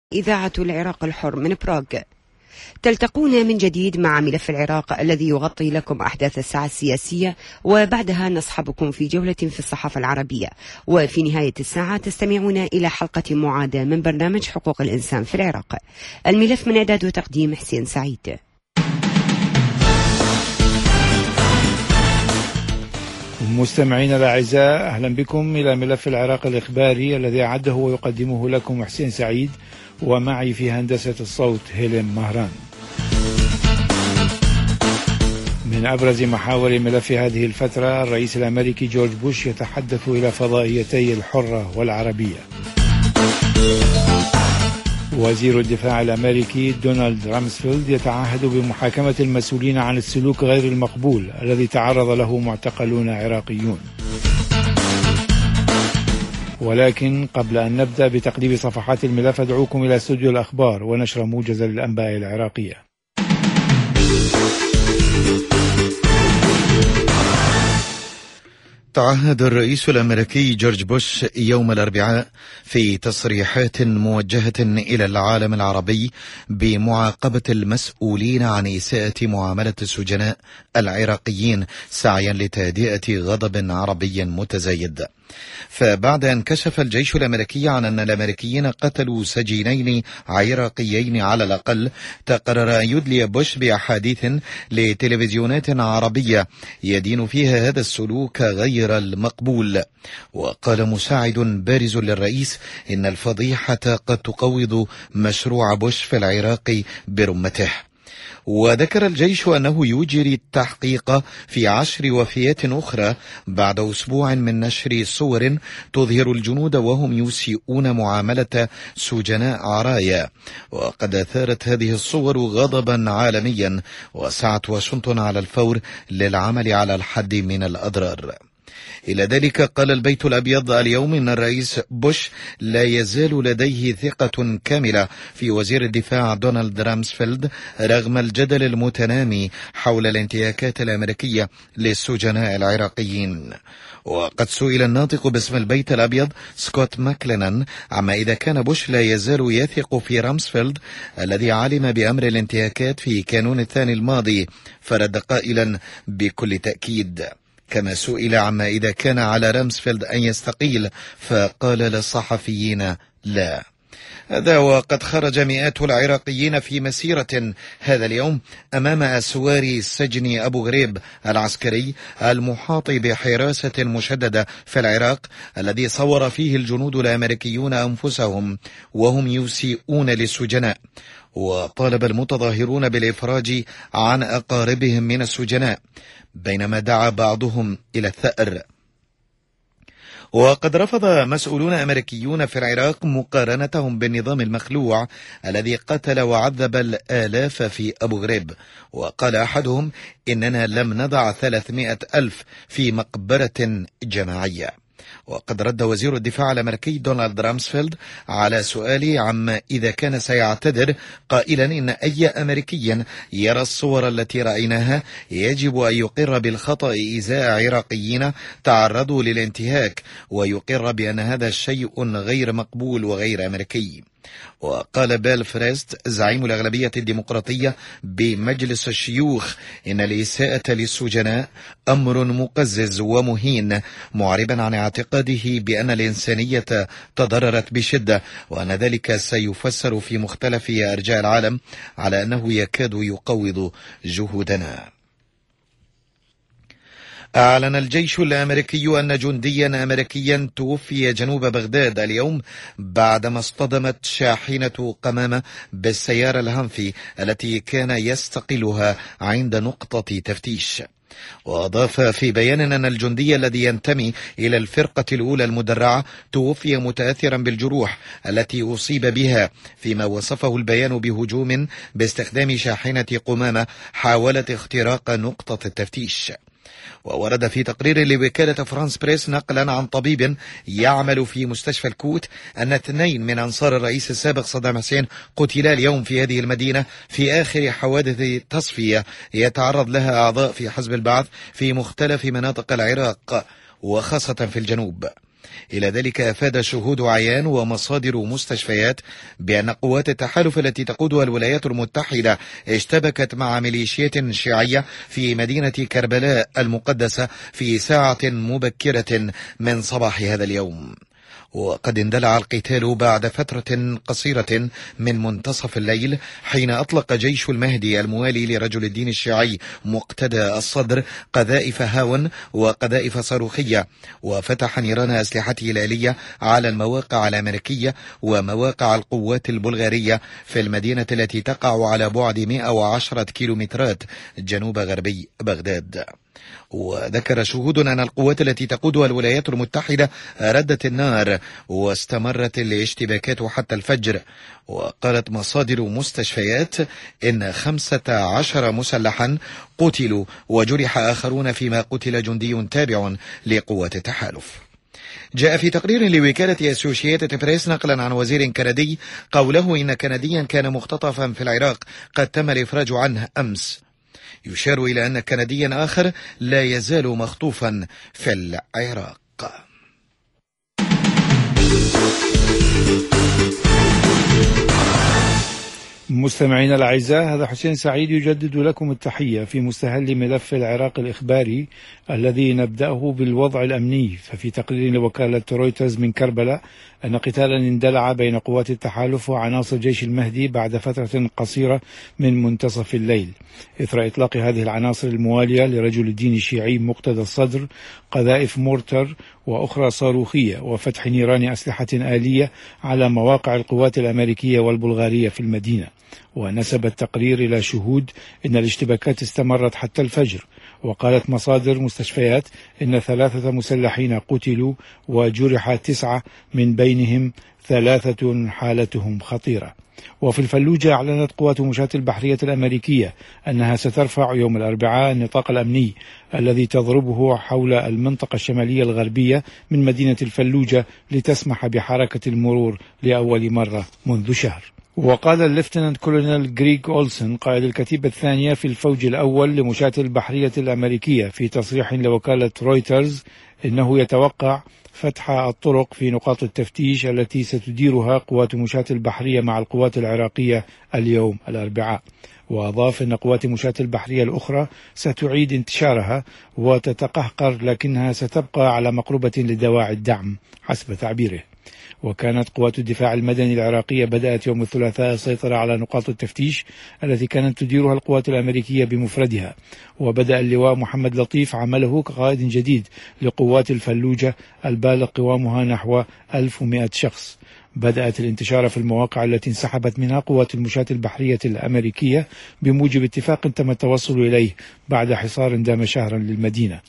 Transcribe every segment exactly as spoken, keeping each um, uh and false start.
إذاعة العراق الحر من براغ. تلتقون من جديد مع ملف العراق الذي يغطي لكم أحداث الساعة السياسية، وبعدها نصحبكم في جولة في الصحافة العربية، وفي نهاية الساعة تستمعون إلى حلقة معادة من برنامج حقوق الإنسان في العراق. الملف من إعداد وتقديم حسين سعيد. مستمعينا الأعزاء، أهلا بكم إلى ملف العراق الإخباري الذي أعده ويقدمه لكم حسين سعيد، ومعي في هندسة الصوت هيلين مهران. من أبرز محاور ملف هذه الفترة، الرئيس الأمريكي جورج بوش يتحدث إلى فضائيتي الحرة والعربية. وزير الدفاع الأمريكي دونالد رامسفيلد يتعهد بمحاكمة المسؤولين عن السلوك غير المقبول الذي تعرض له معتقلون عراقيون. ولكن قبل أن نبدأ بتقديم صفحات الملف، أدعوكم إلى استوديو الأخبار ونشر موجز للأنباء العراقية. تعهد الرئيس الأمريكي جورج بوش يوم الأربعاء في تصريحات موجهة إلى العالم العربي بمعاقبة المسؤولين عن إساءة معاملة السجناء العراقيين سعيا لتهدئة غضب عربي متزايد. فبعد أن كشف الجيش الأمريكي عن أن الأمريكيين قتلوا سجينين عراقيين على الأقل، تقرر أن يدلي بوش بأحاديث لتلفزيونات عربية يدين فيها هذا السلوك غير المقبول. وقال مساعد بارز للرئيس إن الفضيحة قد تقوض مشروع بوش في العراق برمته. وذكر الجيش أنه يجري التحقيق في عشر وفيات أخرى بعد أسبوع من نشر صور تظهر الجنود وهم يسيئون معاملة سجناء عرايا. وقد أثارت هذه الصور غضبا عالميا، وسعت واشنطن على الفور للعمل على الحد من الأضرار. إلى ذلك قال البيت الأبيض اليوم إن الرئيس بوش لا يزال لديه ثقة كاملة في وزير الدفاع دونالد رامسفيلد رغم الجدل المتنامي حول الانتهاكات الأمريكية للسجناء العراقيين. وقد سئل الناطق باسم البيت الأبيض سكوت ماكلينان عما إذا كان بوش لا يزال يثق في رامسفيلد الذي علم بأمر الانتهاكات في كانون الثاني الماضي، فرد قائلا بكل تأكيد. كما سئل عما إذا كان على رامسفيلد أن يستقيل، فقال للصحفيين لا. هذا وقد خرج مئات العراقيين في مسيرة هذا اليوم أمام أسوار سجن أبو غريب العسكري المحاط بحراسة مشددة في العراق، الذي صور فيه الجنود الأمريكيون أنفسهم وهم يسيئون للسجناء. وطالب المتظاهرون بالإفراج عن أقاربهم من السجناء، بينما دعا بعضهم إلى الثأر. وقد رفض مسؤولون أمريكيون في العراق مقارنتهم بالنظام المخلوع الذي قتل وعذب الآلاف في أبو غريب. وقال أحدهم إننا لم نضع ثلاثمائة ألف في مقبرة جماعية. وقد رد وزير الدفاع الأمريكي دونالد رامسفيلد على سؤالي عما إذا كان سيعتذر قائلا إن أي أمريكي يرى الصور التي رأيناها يجب أن يقر بالخطأ إزاء عراقيين تعرضوا للانتهاك، ويقر بأن هذا شيء غير مقبول وغير أمريكي. وقال بيل فريست زعيم الأغلبية الديمقراطية بمجلس الشيوخ إن الإساءة للسجناء أمر مقزز ومهين، معربا عن اعتقاده بأن الإنسانية تضررت بشدة، وأن ذلك سيفسر في مختلف أرجاء العالم على أنه يكاد يقوض جهودنا. أعلن الجيش الأمريكي أن جنديا أمريكيا توفي جنوب بغداد اليوم بعدما اصطدمت شاحنة قمامة بالسيارة الهانفي التي كان يستقلها عند نقطة تفتيش. وأضاف في بيان أن الجندي الذي ينتمي إلى الفرقة الأولى المدرعة توفي متأثرا بالجروح التي أصيب بها، فيما وصفه البيان بهجوم باستخدام شاحنة قمامة حاولت اختراق نقطة التفتيش. وورد في تقرير لوكالة فرانس بريس نقلا عن طبيب يعمل في مستشفى الكوت أن اثنين من أنصار الرئيس السابق صدام حسين قتلا اليوم في هذه المدينة في آخر حوادث تصفية يتعرض لها أعضاء في حزب البعث في مختلف مناطق العراق وخاصة في الجنوب. إلى ذلك أفاد شهود عيان ومصادر مستشفيات بأن قوات التحالف التي تقودها الولايات المتحدة اشتبكت مع ميليشيات شيعية في مدينة كربلاء المقدسة في ساعة مبكرة من صباح هذا اليوم. وقد اندلع القتال بعد فترة قصيرة من منتصف الليل، حين أطلق جيش المهدي الموالي لرجل الدين الشيعي مقتدى الصدر قذائف هاون وقذائف صاروخية، وفتح نيران أسلحته الآلية على المواقع الأمريكية ومواقع القوات البلغارية في المدينة التي تقع على بعد مئة وعشرة كيلومترات جنوب غربي بغداد. وذكر شهود أن القوات التي تقودها الولايات المتحدة ردت النار واستمرت الاشتباكات حتى الفجر. وقالت مصادر مستشفيات إن خمسة عشر مسلحا قتلوا وجرح آخرون، فيما قتل جندي تابع لقوات التحالف. جاء في تقرير لوكالة أسوشيتد بريس نقلا عن وزير كندي قوله إن كنديا كان مختطفا في العراق قد تم الإفراج عنه أمس. يشار إلى أن كنديا آخر لا يزال مخطوفا في العراق. مستمعينا الأعزاء، هذا حسين سعيد يجدد لكم التحية في مستهل ملف العراق الإخباري الذي نبدأه بالوضع الأمني. ففي تقرير لوكالة رويترز من كربلاء أن قتالا اندلع بين قوات التحالف وعناصر جيش المهدي بعد فترة قصيرة من منتصف الليل، إثر إطلاق هذه العناصر الموالية لرجل الدين الشيعي مقتدى الصدر قذائف مورتر وأخرى صاروخية وفتح نيران أسلحة آلية على مواقع القوات الأمريكية والبلغارية في المدينة. ونسب التقرير إلى شهود إن الاشتباكات استمرت حتى الفجر. وقالت مصادر مستشفيات إن ثلاثة مسلحين قتلوا وجرح تسعة، من بينهم ثلاثة حالتهم خطيرة. وفي الفلوجة أعلنت قوات مشاة البحرية الأمريكية أنها سترفع يوم الأربعاء النطاق الأمني الذي تضربه حول المنطقة الشمالية الغربية من مدينة الفلوجة لتسمح بحركة المرور لأول مرة منذ شهر. وقال الليفتنانت كولونيل غريغ أولسن قائد الكتيبة الثانية في الفوج الأول لمشاة البحرية الأمريكية في تصريح لوكالة رويترز إنه يتوقع فتح الطرق في نقاط التفتيش التي ستديرها قوات مشاة البحرية مع القوات العراقية اليوم الأربعاء. وأضاف أن قوات مشاة البحرية الأخرى ستعيد انتشارها وتتقهقر، لكنها ستبقى على مقربة لدواعي الدعم حسب تعبيره. وكانت قوات الدفاع المدني العراقية بدأت يوم الثلاثاء السيطرة على نقاط التفتيش التي كانت تديرها القوات الأمريكية بمفردها. وبدأ اللواء محمد لطيف عمله كقائد جديد لقوات الفلوجة البالغ قوامها نحو ألف ومئة شخص. بدأت الانتشار في المواقع التي انسحبت منها قوات المشاة البحرية الأمريكية بموجب اتفاق تم التوصل إليه بعد حصار دام شهرا للمدينة.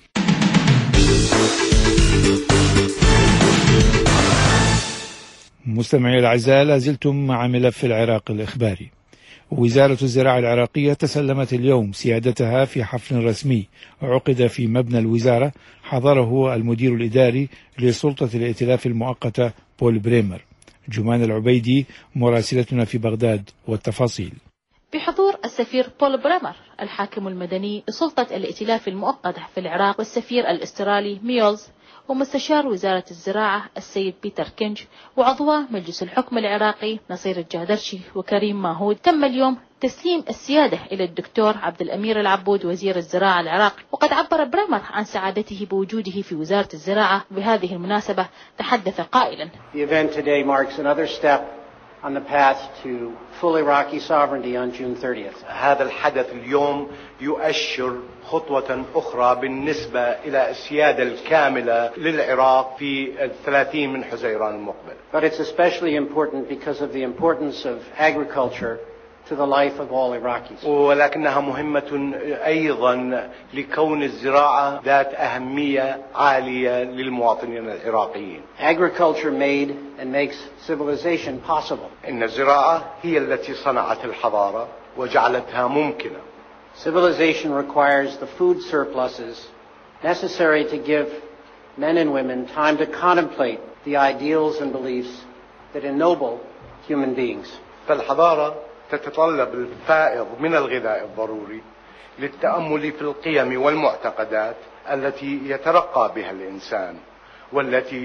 مستمعي الأعزاء، لازلتم مع ملف العراق الإخباري. وزارة الزراعة العراقية تسلمت اليوم سيادتها في حفل رسمي عقد في مبنى الوزارة حضره المدير الإداري لسلطة الائتلاف المؤقتة بول بريمر. جمان العبيدي مراسلتنا في بغداد والتفاصيل. بحضور السفير بول بريمر الحاكم المدني لسلطة الائتلاف المؤقتة في العراق، والسفير الاسترالي ميولز، ومستشار وزارة الزراعة السيد بيتر كينج، وعضو مجلس الحكم العراقي نصير الجادرشي وكريم ماهود. تم اليوم تسليم السيادة إلى الدكتور عبد الأمير العبود وزير الزراعة العراقي. وقد عبر بريمر عن سعادته بوجوده في وزارة الزراعة. بهذه المناسبة تحدث قائلا: The event today marks another step on the path to full Iraqi sovereignty on June thirtieth. هذا الحدث اليوم يؤشر خطوة أخرى بالنسبة إلى السيادة الكاملة للعراق في الثلاثين من حزيران المقبل. But it's especially important because of the importance of agriculture to the life of all Iraqis. ولكنها مهمة أيضا لكون الزراعة ذات أهمية عالية للمواطنين العراقيين. Agriculture made and makes civilization possible. إن الزراعة هي التي صنعت الحضارة وجعلتها ممكنة. Civilization requires the food surpluses necessary to give men and women time to contemplate the ideals and beliefs that ennoble human beings. فالحضارة تتطلب الفائض من الغذاء الضروري للتأمل في القيم والمعتقدات التي يترقى بها الإنسان، والتي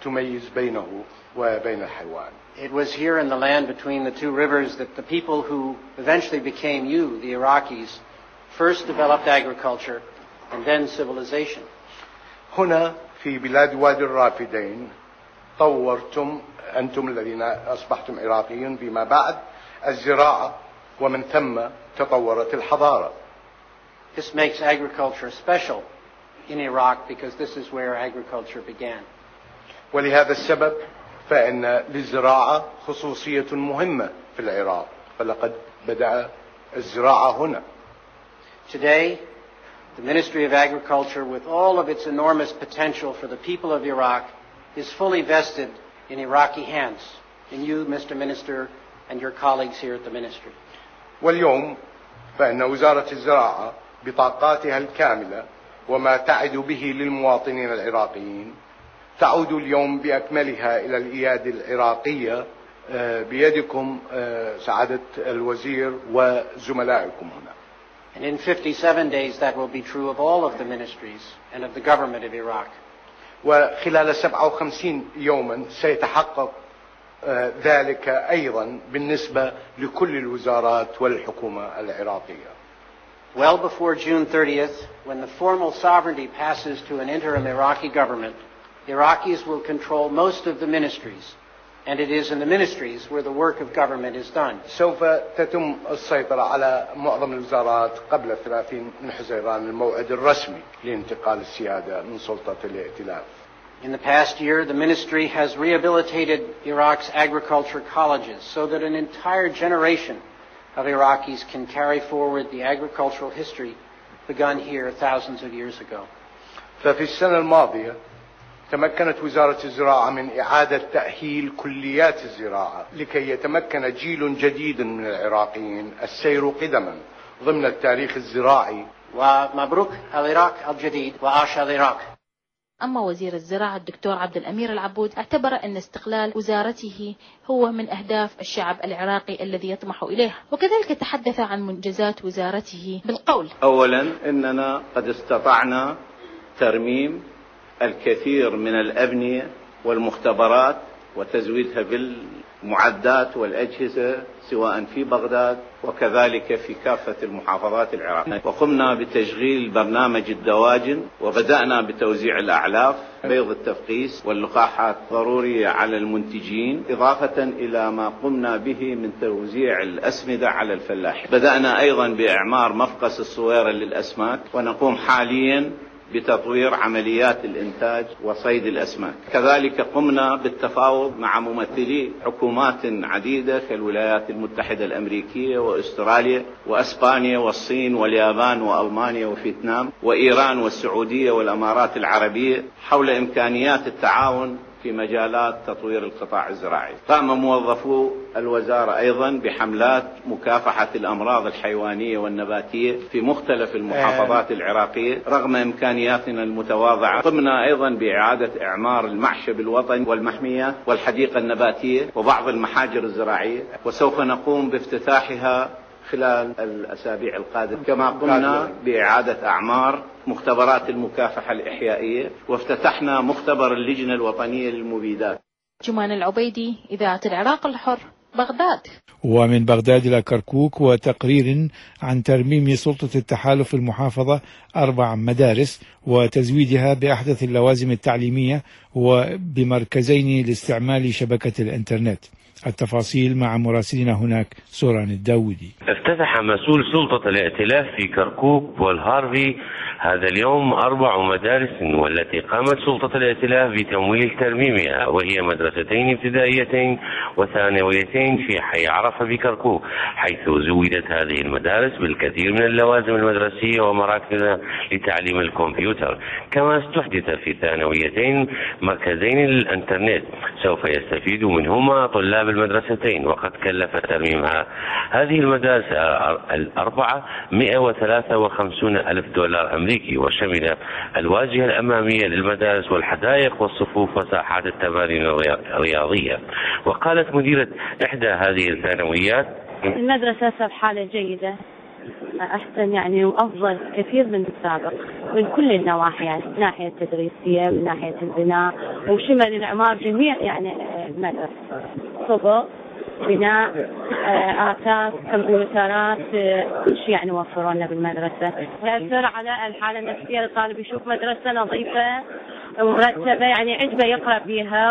تميز بينه وبين الحيوان. It was here in the land between the two rivers that the people who eventually became you, the Iraqis, first developed agriculture and then civilization. هنا في بلاد وادي الرافدين طورتم أنتم الذين أصبحتم عراقيين فيما بعد الزراعة ومن ثم تطورت الحضارة. This makes agriculture special in Iraq because this is where agriculture began. ولهذا السبب فإن للزراعة خصوصية مهمة في العراق فلقد بدأ الزراعة هنا. Today, the Ministry of Agriculture, with all of its enormous potential for the people of Iraq, is fully vested in Iraqi hands, in you, Mister Minister, and your colleagues here at the Ministry. واليوم فإن وزارة الزراعة بطاقاتها الكاملة وما تعد به للمواطنين العراقيين تعود اليوم بأكملها إلى الإيادة العراقية بيدكم سعادة الوزير وزملائكم هنا. And in fifty-seven days that will be true of all of the ministries and of the government of Iraq. وخلال سبعة وخمسين يوما سيتحقق ذلك أيضا بالنسبة لكل الوزارات والحكومة العراقية. Well before June thirtieth, when the formal sovereignty passes to an interim Iraqi government, Iraqis will control most of the ministries, and it is in the ministries where the work of government is done. سوف تتم السيطرة على معظم الوزارات قبل ثلاثين من حزيران الموعد الرسمي لانتقال السيادة من سلطة الائتلاف. In the past year, the ministry has rehabilitated Iraq's agriculture colleges so that an entire generation of Iraqis can carry forward the agricultural history begun here thousands of years ago. ففي السنة الماضية تمكنت وزارة الزراعة من إعادة تأهيل كليات الزراعة لكي يتمكن جيل جديد من العراقيين السير قدما ضمن التاريخ الزراعي. ومبروك العراق الجديد وعاش العراق. أما وزير الزراعة الدكتور عبد الأمير العبود اعتبر أن استقلال وزارته هو من أهداف الشعب العراقي الذي يطمح إليه، وكذلك تحدث عن منجزات وزارته بالقول: أولا إننا قد استطعنا ترميم الكثير من الأبنية والمختبرات وتزويدها بالمعدات والأجهزة سواء في بغداد وكذلك في كافة المحافظات العراقية، وقمنا بتشغيل برنامج الدواجن وبدأنا بتوزيع الأعلاف بيض التفقيس واللقاحات ضرورية على المنتجين، إضافة إلى ما قمنا به من توزيع الأسمدة على الفلاحين. بدأنا أيضا بإعمار مفقس الصويرة للأسماك، ونقوم حاليا بتطوير عمليات الإنتاج وصيد الأسماك. كذلك قمنا بالتفاوض مع ممثلي حكومات عديدة كالولايات المتحدة الأمريكية وأستراليا وأسبانيا والصين واليابان وألمانيا وفيتنام وإيران والسعودية والأمارات العربية حول إمكانيات التعاون في مجالات تطوير القطاع الزراعي. قام موظفو الوزارة أيضا بحملات مكافحة الأمراض الحيوانية والنباتية في مختلف المحافظات العراقية رغم إمكانياتنا المتواضعة. قمنا أيضا بإعادة إعمار المعشب الوطني والمحميات والحديقة النباتية وبعض المحاجر الزراعية، وسوف نقوم بافتتاحها خلال الأسابيع القادمة. كما قمنا بإعادة أعمار مختبرات المكافحة الإحيائية وافتتحنا مختبر اللجنة الوطنية للمبيدات. جمان العبيدي، إذاعة العراق الحر، بغداد. ومن بغداد إلى كركوك وتقرير عن ترميم سلطة التحالف المحافظة أربع مدارس وتزويدها بأحدث اللوازم التعليمية وبمركزين لاستعمال شبكة الإنترنت. التفاصيل مع مراسلنا هناك سوران الداودي. افتتح مسؤول سلطة الائتلاف في كركوك والهارفي هذا اليوم أربع مدارس والتي قامت سلطة الائتلاف بتمويل ترميمها، وهي مدرستين ابتدائيتين وثانويتين في حي عرفة بكركوك، حيث زودت هذه المدارس بالكثير من اللوازم المدرسية ومراكز لتعليم الكمبيوتر. كما استحدث في ثانويتين مركزين للإنترنت سوف يستفيد منهما طلاب المدرستين، وقد كلف ترميمها هذه المدارس الأربعة مئة وثلاثة وخمسين ألف دولار أمريكي، وشمل الواجهة الأمامية للمدارس والحدائق والصفوف وساحات التمارين الرياضية. وقالت مديرة إحدى هذه الثانويات: المدرسة بحالة جيدة، أحسن يعني وأفضل كثير من السابق من كل النواحي، يعني من ناحية التدريسية، من ناحية البناء، وشمل الإعمار جميع يعني المدرسة، صبغ، بناء، آثاث، كمبيوترات، كل شيء يعني وفروا لنا بالمدرسة. يأثر على الحالة النفسية للطالب، يشوف مدرسة نظيفة مرتبة يعني عجبة يقرأ بيها،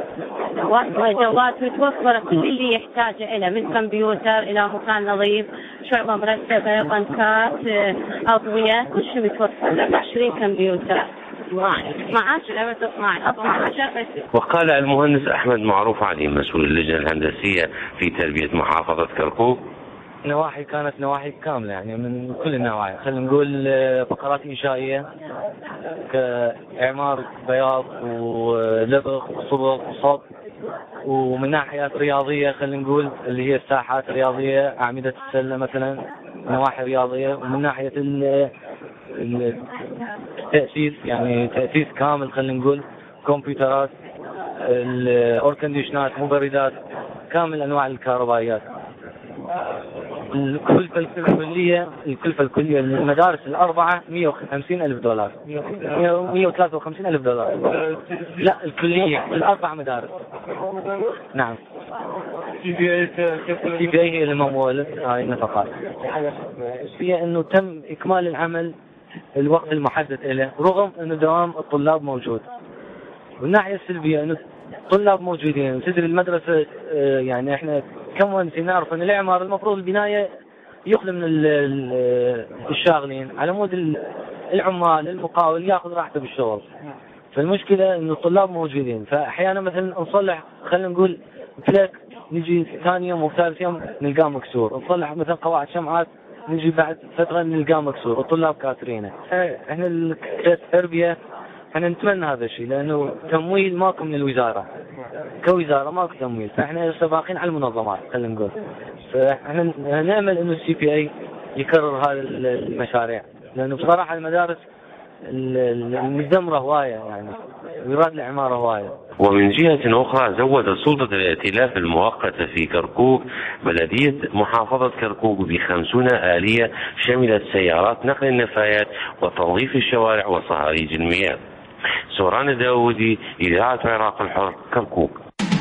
وجوات متوفرة كل اللي يحتاجه إلى من كمبيوتر إلى مكان نظيف، شعبة مرتبة، بنكات، أضوية، كل شيء متوفر. عشرين كمبيوتر معاش لما معي أطمع. وقال المهندس أحمد معروف علي مسؤول اللجنة الهندسية في تربية محافظة كركوك: نواحي كانت نواحي كاملة يعني من كل النواحي، خلينا نقول فقرات إنشائية كإعمار بياض ولبغ وصبغ وصب، ومن ناحية رياضية خلينا نقول اللي هي الساحات الرياضية، أعمدة السلة مثلا، نواحي رياضية. ومن ناحية التأسيس يعني تأسيس كامل، خلينا نقول كمبيوترات، الأوركنديشنات، مبردات، كامل أنواع الكهربائيات. الكلفة الكلية الكلفة الكلية للمدارس الأربعة مئة وخمسين ألف دولار، مئة وثلاثة وخمسين ألف دولار. لا الكلية الأربع مدارس. نعم. سي بي اي هي الممولة هاي النفقات. هي إنه تم إكمال العمل الوقت المحدد له، رغم إنه دوام الطلاب موجود. والناحية السلبية إنه الطلاب موجودين، تدري المدرسة يعني إحنا كم ونسي نعرف أن الإعمار المفروض البناية يخلى من الشاغلين على مود العمال المقاول يأخذ راحته بالشغل. فالمشكلة إن الطلاب موجودين، فأحيانا مثلا نصلح خلينا نقول فلك، نجي ثاني يوم وثالث يوم نلقاه مكسور، نصلح مثلا قواعد شمعات نجي بعد فترة نلقاه مكسور، الطلاب كاترينه. إحنا التربية احنا نتمنى هذا الشيء، لانه تمويل ماكو من الوزاره كوزاره، ماكو تمويل، فاحنا سباقين على المنظمات خلينا نقول. فاحنا نامل انه السي بي اي يكرر هذه المشاريع، لانه بصراحه المدارس المدمره هوايه يعني ويراد العماره هوايه. ومن جهة أخرى زودت سلطة الائتلاف المؤقتة في كركوك بلدية محافظة كركوك بخمسون آلية شملت سيارات نقل النفايات وتنظيف الشوارع وصهاريج المياه. سوران الداودي، إذاعة العراق الحر، كركوك.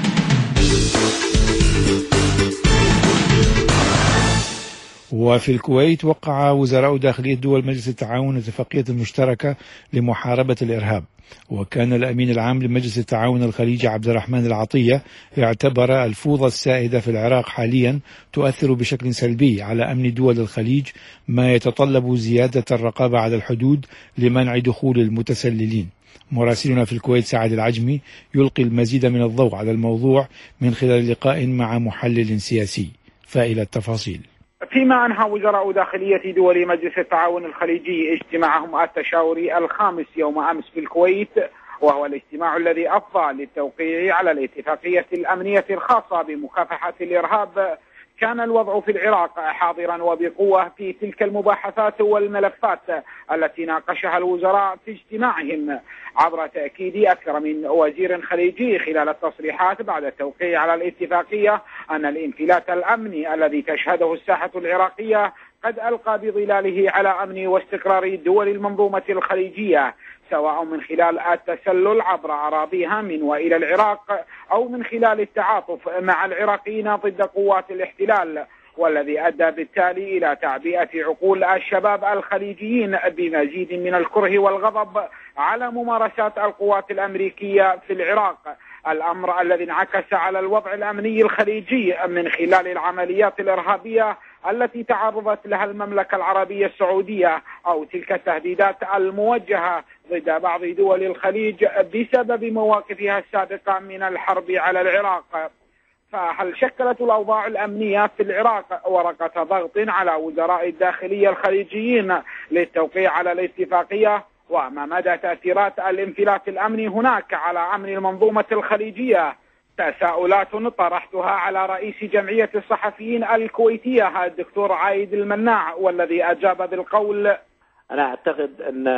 وفي الكويت وقع وزراء داخلية دول مجلس التعاون اتفاقية المشتركة لمحاربة الإرهاب. وكان الأمين العام لمجلس التعاون الخليجي عبد الرحمن العطية اعتبر الفوضى السائدة في العراق حاليا تؤثر بشكل سلبي على أمن دول الخليج، ما يتطلب زيادة الرقابة على الحدود لمنع دخول المتسللين. مراسلنا في الكويت سعد العجمي يلقي المزيد من الضوء على الموضوع من خلال لقاء مع محلل سياسي. فإلى التفاصيل. فيما أنهى وزراء داخلية دول مجلس التعاون الخليجي اجتماعهم التشاوري الخامس يوم أمس في الكويت، وهو الاجتماع الذي أفضى للتوقيع على الاتفاقية الأمنية الخاصة بمكافحة الإرهاب، كان الوضع في العراق حاضرا وبقوة في تلك المباحثات والملفات التي ناقشها الوزراء في اجتماعهم، عبر تأكيد أكثر من وزير خليجي خلال التصريحات بعد التوقيع على الاتفاقية أن الانفلات الأمني الذي تشهده الساحة العراقية قد ألقى بظلاله على أمن واستقرار دول المنظومة الخليجية، سواء من خلال التسلل عبر أراضيها من وإلى العراق أو من خلال التعاطف مع العراقيين ضد قوات الاحتلال، والذي أدى بالتالي إلى تعبئة عقول الشباب الخليجيين بمزيد من الكره والغضب على ممارسات القوات الأمريكية في العراق، الأمر الذي انعكس على الوضع الأمني الخليجي من خلال العمليات الإرهابية التي تعرضت لها المملكة العربية السعودية أو تلك التهديدات الموجهة ضد بعض دول الخليج بسبب مواقفها السابقة من الحرب على العراق. فهل شكلت الأوضاع الأمنية في العراق ورقة ضغط على وزراء الداخلية الخليجيين للتوقيع على الاتفاقية؟ وما مدى تأثيرات الانفلات الأمني هناك على أمن المنظومة الخليجية؟ تساؤلات طرحتها على رئيس جمعية الصحفيين الكويتية الدكتور عايد المناع، والذي أجاب بالقول: أنا أعتقد أن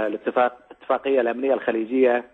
الاتفاقية الأمنية الخليجية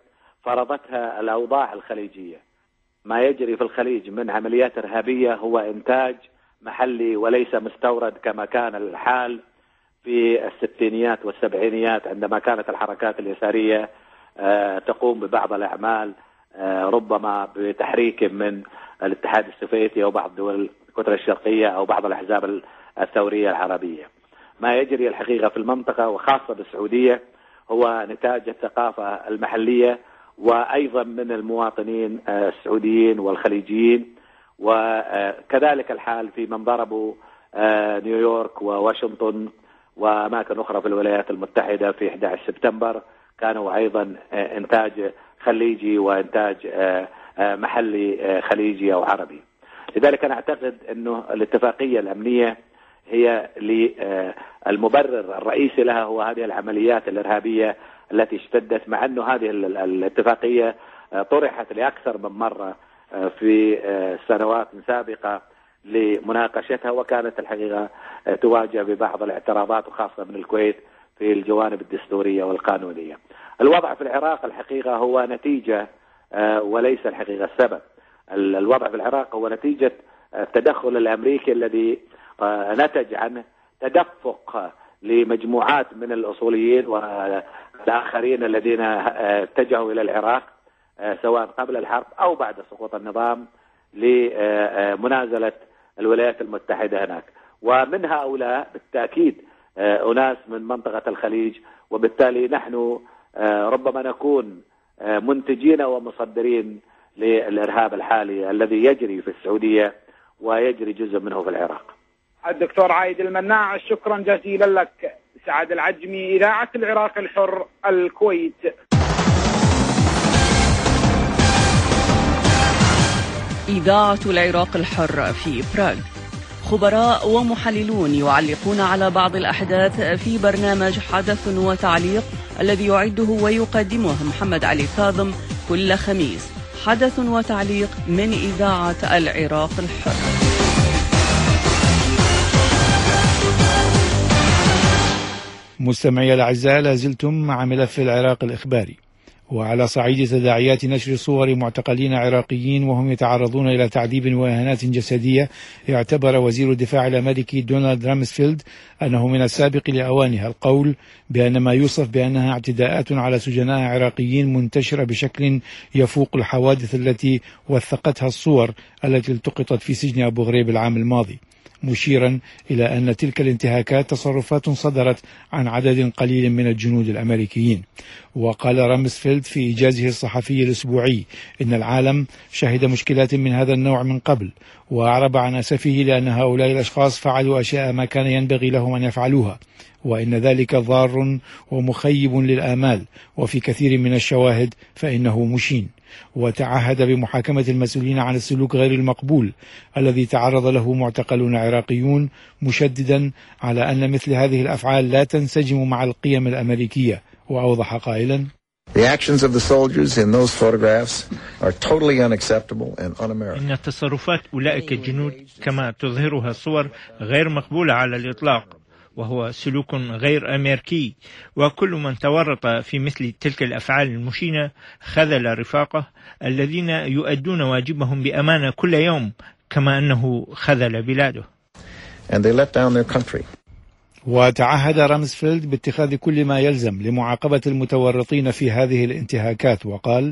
فرضتها الأوضاع الخليجية. ما يجري في الخليج من عمليات إرهابية هو إنتاج محلي وليس مستورد كما كان الحال في الستينيات والسبعينيات عندما كانت الحركات اليسارية تقوم ببعض الأعمال ربما بتحريك من الاتحاد السوفيتي أو بعض دول الكتلة الشرقية أو بعض الأحزاب الثورية العربية. ما يجري الحقيقة في المنطقة وخاصة بالسعودية هو نتاج الثقافة المحلية وأيضا من المواطنين السعوديين والخليجيين، وكذلك الحال في من ضربوا نيويورك وواشنطن وأماكن أخرى في الولايات المتحدة في أحد عشر سبتمبر، كانوا أيضا إنتاج خليجي وإنتاج محلي خليجي أو عربي. لذلك أنا أعتقد أنه الاتفاقية الأمنية هي المبرر الرئيسي لها هو هذه العمليات الإرهابية التي اشتدت، مع أنه هذه الاتفاقية طرحت لأكثر من مرة في سنوات سابقة لمناقشتها، وكانت الحقيقة تواجه ببعض الاعتراضات وخاصة من الكويت في الجوانب الدستورية والقانونية. الوضع في العراق الحقيقة هو نتيجة وليس الحقيقة السبب. الوضع في العراق هو نتيجة التدخل الأمريكي الذي نتج عنه تدفق لمجموعات من الأصوليين والآخرين الذين اتجهوا إلى العراق سواء قبل الحرب أو بعد سقوط النظام لمنازلة الولايات المتحدة هناك، ومن هؤلاء بالتأكيد أناس من منطقة الخليج، وبالتالي نحن ربما نكون منتجين ومصدرين للإرهاب الحالي الذي يجري في السعودية ويجري جزء منه في العراق. الدكتور عايد المناع، شكرا جزيلا لك. سعد العجمي، إذاعة العراق الحر، الكويت. إذاعة العراق الحر في براغ. خبراء ومحللون يعلقون على بعض الأحداث في برنامج حدث وتعليق الذي يعده ويقدمه محمد علي كاظم كل خميس. حدث وتعليق من إذاعة العراق الحر. مستمعي الأعزاء، لازلتم مع ملف العراق الإخباري. وعلى صعيد تداعيات نشر صور معتقلين عراقيين وهم يتعرضون إلى تعذيب وإهانات جسدية، اعتبر وزير الدفاع الأمريكي دونالد رامسفيلد أنه من السابق لأوانها القول بأن ما يوصف بأنها اعتداءات على سجناء عراقيين منتشرة بشكل يفوق الحوادث التي وثقتها الصور التي التقطت في سجن أبو غريب العام الماضي، مشيرا إلى أن تلك الانتهاكات تصرفات صدرت عن عدد قليل من الجنود الأمريكيين. وقال رامسفيلد في إيجازه الصحفي الأسبوعي إن العالم شهد مشكلات من هذا النوع من قبل، وأعرب عن أسفه لأن هؤلاء الأشخاص فعلوا أشياء ما كان ينبغي لهم أن يفعلوها، وإن ذلك ضار ومخيب للآمال، وفي كثير من الشواهد فإنه مشين. وتعهد بمحاكمة المسؤولين عن السلوك غير المقبول الذي تعرض له معتقلون عراقيون، مشددا على أن مثل هذه الأفعال لا تنسجم مع القيم الأمريكية، وأوضح قائلا: The actions of the soldiers in those photographs are totally unacceptable and un-American. إن تصرفات أولئك الجنود كما تظهرها الصور غير مقبولة على الإطلاق، وهو سلوك غير أمريكي، وكل من تورط في مثل تلك الأفعال المشينة خذل رفاقه الذين يؤدون واجبهم بأمانة كل يوم، كما أنه خذل بلاده. And they let down their country. وتعهد رامسفيلد باتخاذ كل ما يلزم لمعاقبة المتورطين في هذه الانتهاكات، وقال: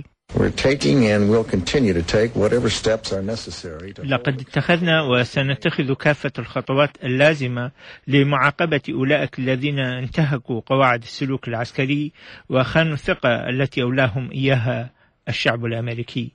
لقد اتخذنا وسنتخذ كافة الخطوات اللازمة لمعاقبة أولئك الذين انتهكوا قواعد السلوك العسكري وخانوا الثقة التي أولاهم إياها الشعب الأمريكي.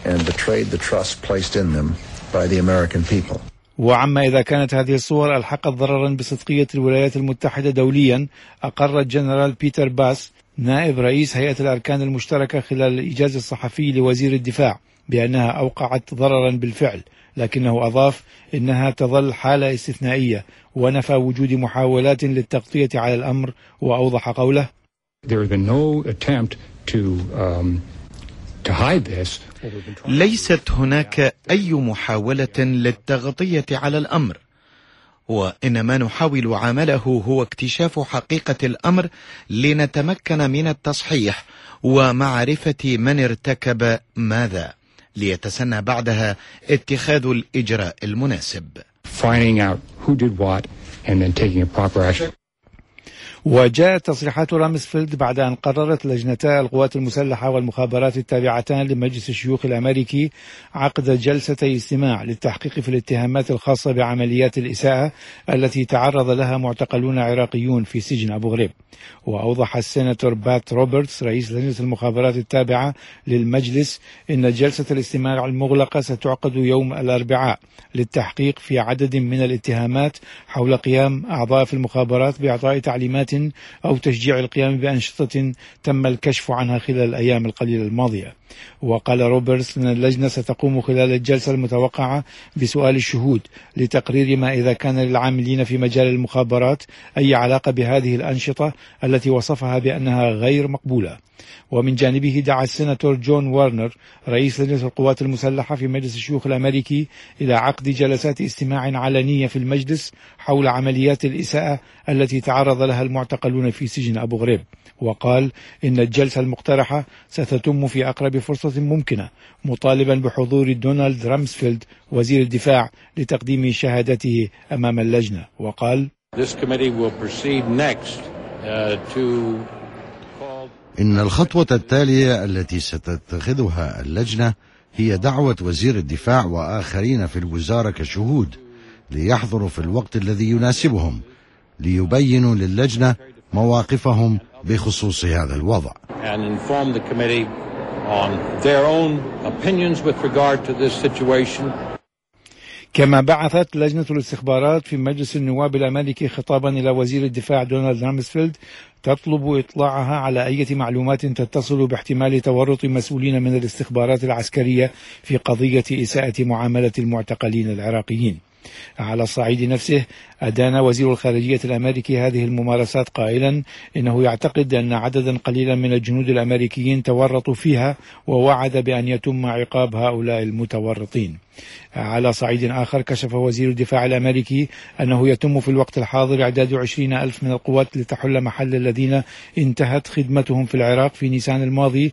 وعما إذا كانت هذه الصور ألحقت ضررا بصدقية الولايات المتحدة دوليا، أقر الجنرال بيتر باس نائب رئيس هيئة الأركان المشتركة خلال الإيجاز الصحفي لوزير الدفاع بأنها أوقعت ضررا بالفعل، لكنه أضاف إنها تظل حالة استثنائية، ونفى وجود محاولات للتغطية على الأمر، وأوضح قوله: ليست هناك أي محاولة للتغطية على الأمر، وإنما نحاول عمله هو اكتشاف حقيقة الأمر لنتمكن من التصحيح ومعرفة من ارتكب ماذا، ليتسنى بعدها اتخاذ الإجراء المناسب. finding out who did what and then taking a proper action. وجاءت تصريحات رامسفيلد بعد أن قررت لجنتا القوات المسلحة والمخابرات التابعتان لمجلس الشيوخ الأمريكي عقد جلستي استماع للتحقيق في الاتهامات الخاصة بعمليات الإساءة التي تعرض لها معتقلون عراقيون في سجن أبو غريب. وأوضح السيناتور بات روبرتس رئيس لجنة المخابرات التابعة للمجلس إن جلسة الاستماع المغلقة ستعقد يوم الأربعاء للتحقيق في عدد من الاتهامات حول قيام أعضاء في المخابرات بإعطاء تعليمات أو تشجيع القيام بأنشطة تم الكشف عنها خلال الأيام القليلة الماضية. وقال روبرتس أن اللجنة ستقوم خلال الجلسة المتوقعة بسؤال الشهود لتقرير ما إذا كان للعاملين في مجال المخابرات أي علاقة بهذه الأنشطة التي وصفها بأنها غير مقبولة. ومن جانبه دعا السيناتور جون وارنر رئيس لجنة القوات المسلحة في مجلس الشيوخ الأمريكي إلى عقد جلسات استماع علنية في المجلس حول عمليات الإساءة التي تعرض لها المعتقلون في سجن أبو غريب. وقال إن الجلسة المقترحة ستتم في أقرب فرصة ممكنة، مطالبا بحضور دونالد رامسفيلد وزير الدفاع لتقديم شهادته أمام اللجنة. وقال إن الخطوة التالية التي ستتخذها اللجنة هي دعوة وزير الدفاع وآخرين في الوزارة كشهود ليحضروا في الوقت الذي يناسبهم ليبينوا للجنة مواقفهم بخصوص هذا الوضع. كما بعثت لجنة الاستخبارات في مجلس النواب الأمريكي خطابا إلى وزير الدفاع دونالد رامسفيلد تطلب إطلاعها على أي معلومات تتصل باحتمال تورط مسؤولين من الاستخبارات العسكرية في قضية إساءة معاملة المعتقلين العراقيين. على الصعيد نفسه أدان وزير الخارجية الأمريكي هذه الممارسات قائلا إنه يعتقد أن عددا قليلا من الجنود الأمريكيين تورطوا فيها، ووعد بأن يتم عقاب هؤلاء المتورطين. على صعيد آخر كشف وزير الدفاع الأمريكي أنه يتم في الوقت الحاضر إعداد عشرين ألف من القوات لتحل محل الذين انتهت خدمتهم في العراق في نيسان الماضي،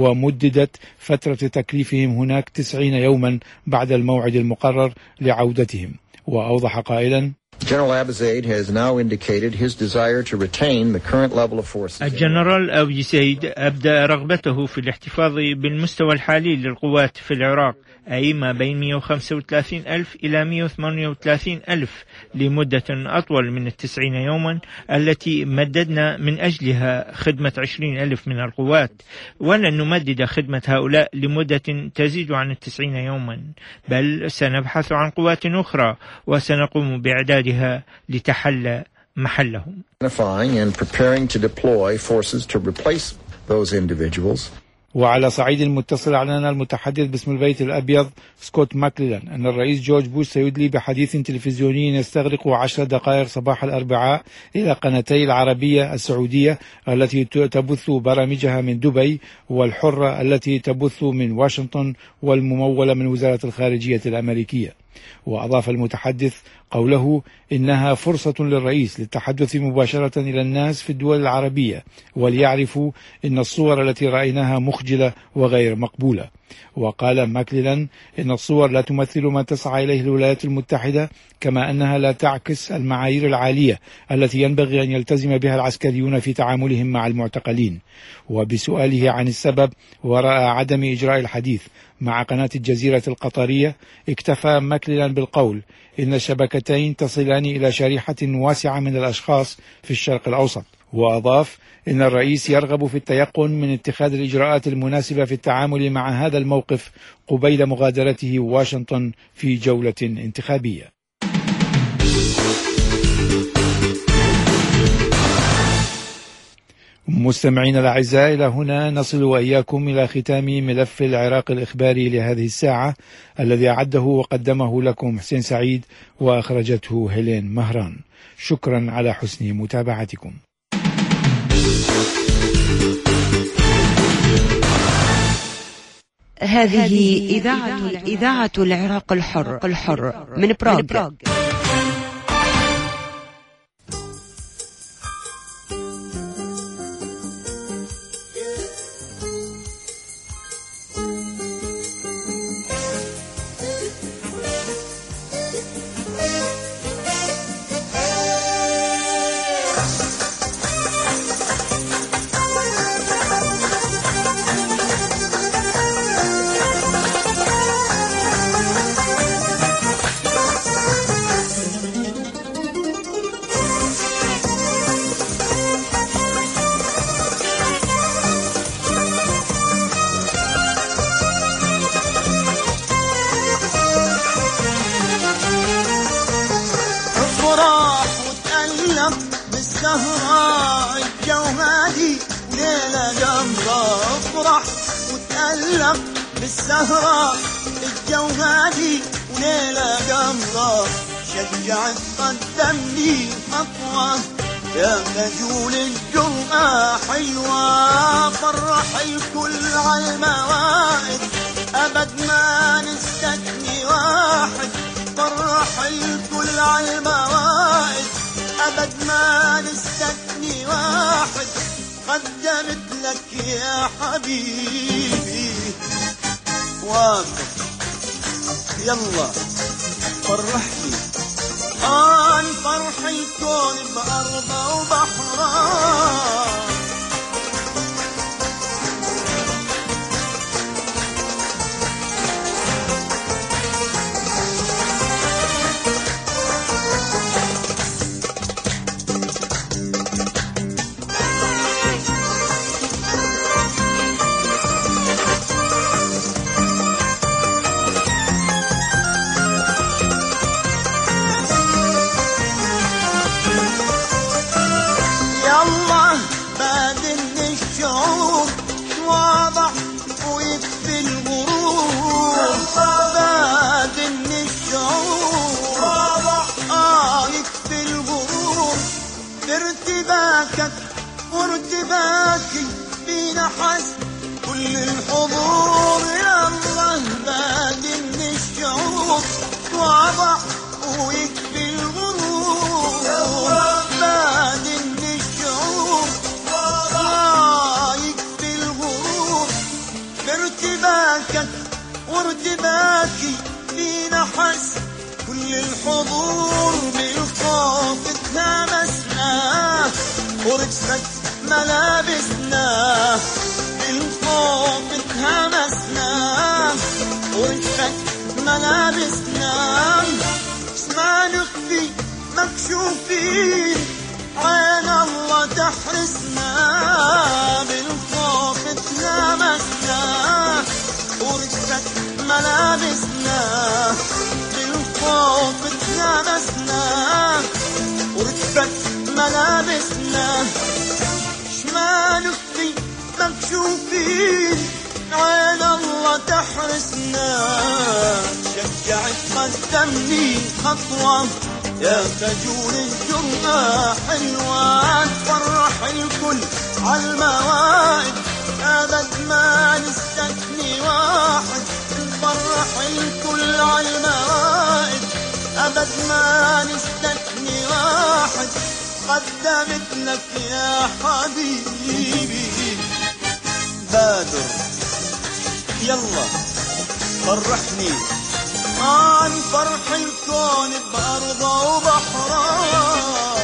ومددت فترة تكليفهم هناك تسعين يوما بعد الموعد المقرر لعودتهم. وأوضح قائلا General Abizaid has now indicated his desire to retain the current level of forces. الجنرال أبي زيد أبدأ رغبته في الاحتفاظ بالمستوى الحالي للقوات في العراق، أي ما بين مئة وخمسة وثلاثين ألف إلى مئة وثمانية وثلاثين ألف لمدة أطول من التسعين يوما التي مددنا من أجلها خدمة عشرين ألف من القوات، ولن نمدد خدمة هؤلاء لمدة تزيد عن التسعين يوما، بل سنبحث عن قوات أخرى وسنقوم بإعدادها لتحل محلهم. And preparing to deploy forces to replace those individuals. وعلى صعيد متصل أعلن المتحدث باسم البيت الأبيض سكوت ماكليلان أن الرئيس جورج بوش سيدلي بحديث تلفزيوني يستغرق عشر دقائق صباح الأربعاء إلى قناتي العربية السعودية التي تبث برامجها من دبي، والحرة التي تبث من واشنطن، والممولة من وزارة الخارجية الأمريكية. وأضاف المتحدث قوله إنها فرصة للرئيس للتحدث مباشرة إلى الناس في الدول العربية وليعرفوا إن الصور التي رأيناها مخجلة وغير مقبولة. وقال ماكليلان إن الصور لا تمثل ما تسعى إليه الولايات المتحدة، كما أنها لا تعكس المعايير العالية التي ينبغي أن يلتزم بها العسكريون في تعاملهم مع المعتقلين. وبسؤاله عن السبب وراء عدم إجراء الحديث مع قناة الجزيرة القطرية، اكتفى ماكليلان بالقول إن الشبكتين تصلان إلى شريحة واسعة من الأشخاص في الشرق الأوسط. وأضاف إن الرئيس يرغب في التيقن من اتخاذ الإجراءات المناسبة في التعامل مع هذا الموقف قبيل مغادرته واشنطن في جولة انتخابية. مستمعين الأعزاء، إلى هنا نصل وإياكم إلى ختام ملف العراق الإخباري لهذه الساعة، الذي أعده وقدمه لكم حسين سعيد وأخرجته هيلين مهران. شكرا على حسن متابعتكم. هذه إذاعة إذاعة العراق الحر الحر من براغ. Thank you. الزهراء الجو هادي ليلة جمرة افرح وتألق بالسهرة الجو هادي وليلة جمرة شجعت قدمني خطوة يا خجول الجرأة حلوة فرح الكل عالموائد أبد ما نستثني واحد فرح الكل عالموائد أبد ما نستثني واحد قدمت لك يا حبيبي واقف يلا فرحني آن فرح الكون بأرضه وبحره وارتباكي بينا حس كل الحضور يا الله بادن الشعور واضح ويكفي الغرور بادن الشعور واضح يكفي الغرور بارتباكك وارتباكي بينا حس كل الحضور بالخوف اتلامسنا ورجفت ملابسنا بالخوف اتهمسنا ورجفت ملابسنا ما نخفي مكشوفين عين الله تحرسنا بالخوف اتهمسنا ورجفت ملابسنا بالخوف اتهمسنا ورجفت ملابسنا ما نخفي مكشوفين عين الله تحرسنا شجعت قدمني خطوة يا خجول الجرأة حلوة تفرح الكل عالموائد أبد ما نستثني واحد تفرح الكل عالموائد أبد ما نستثني واحد قدمت لك يا حبيبي بادر يلا فرحني عن فرح الكون بأرضه وبحره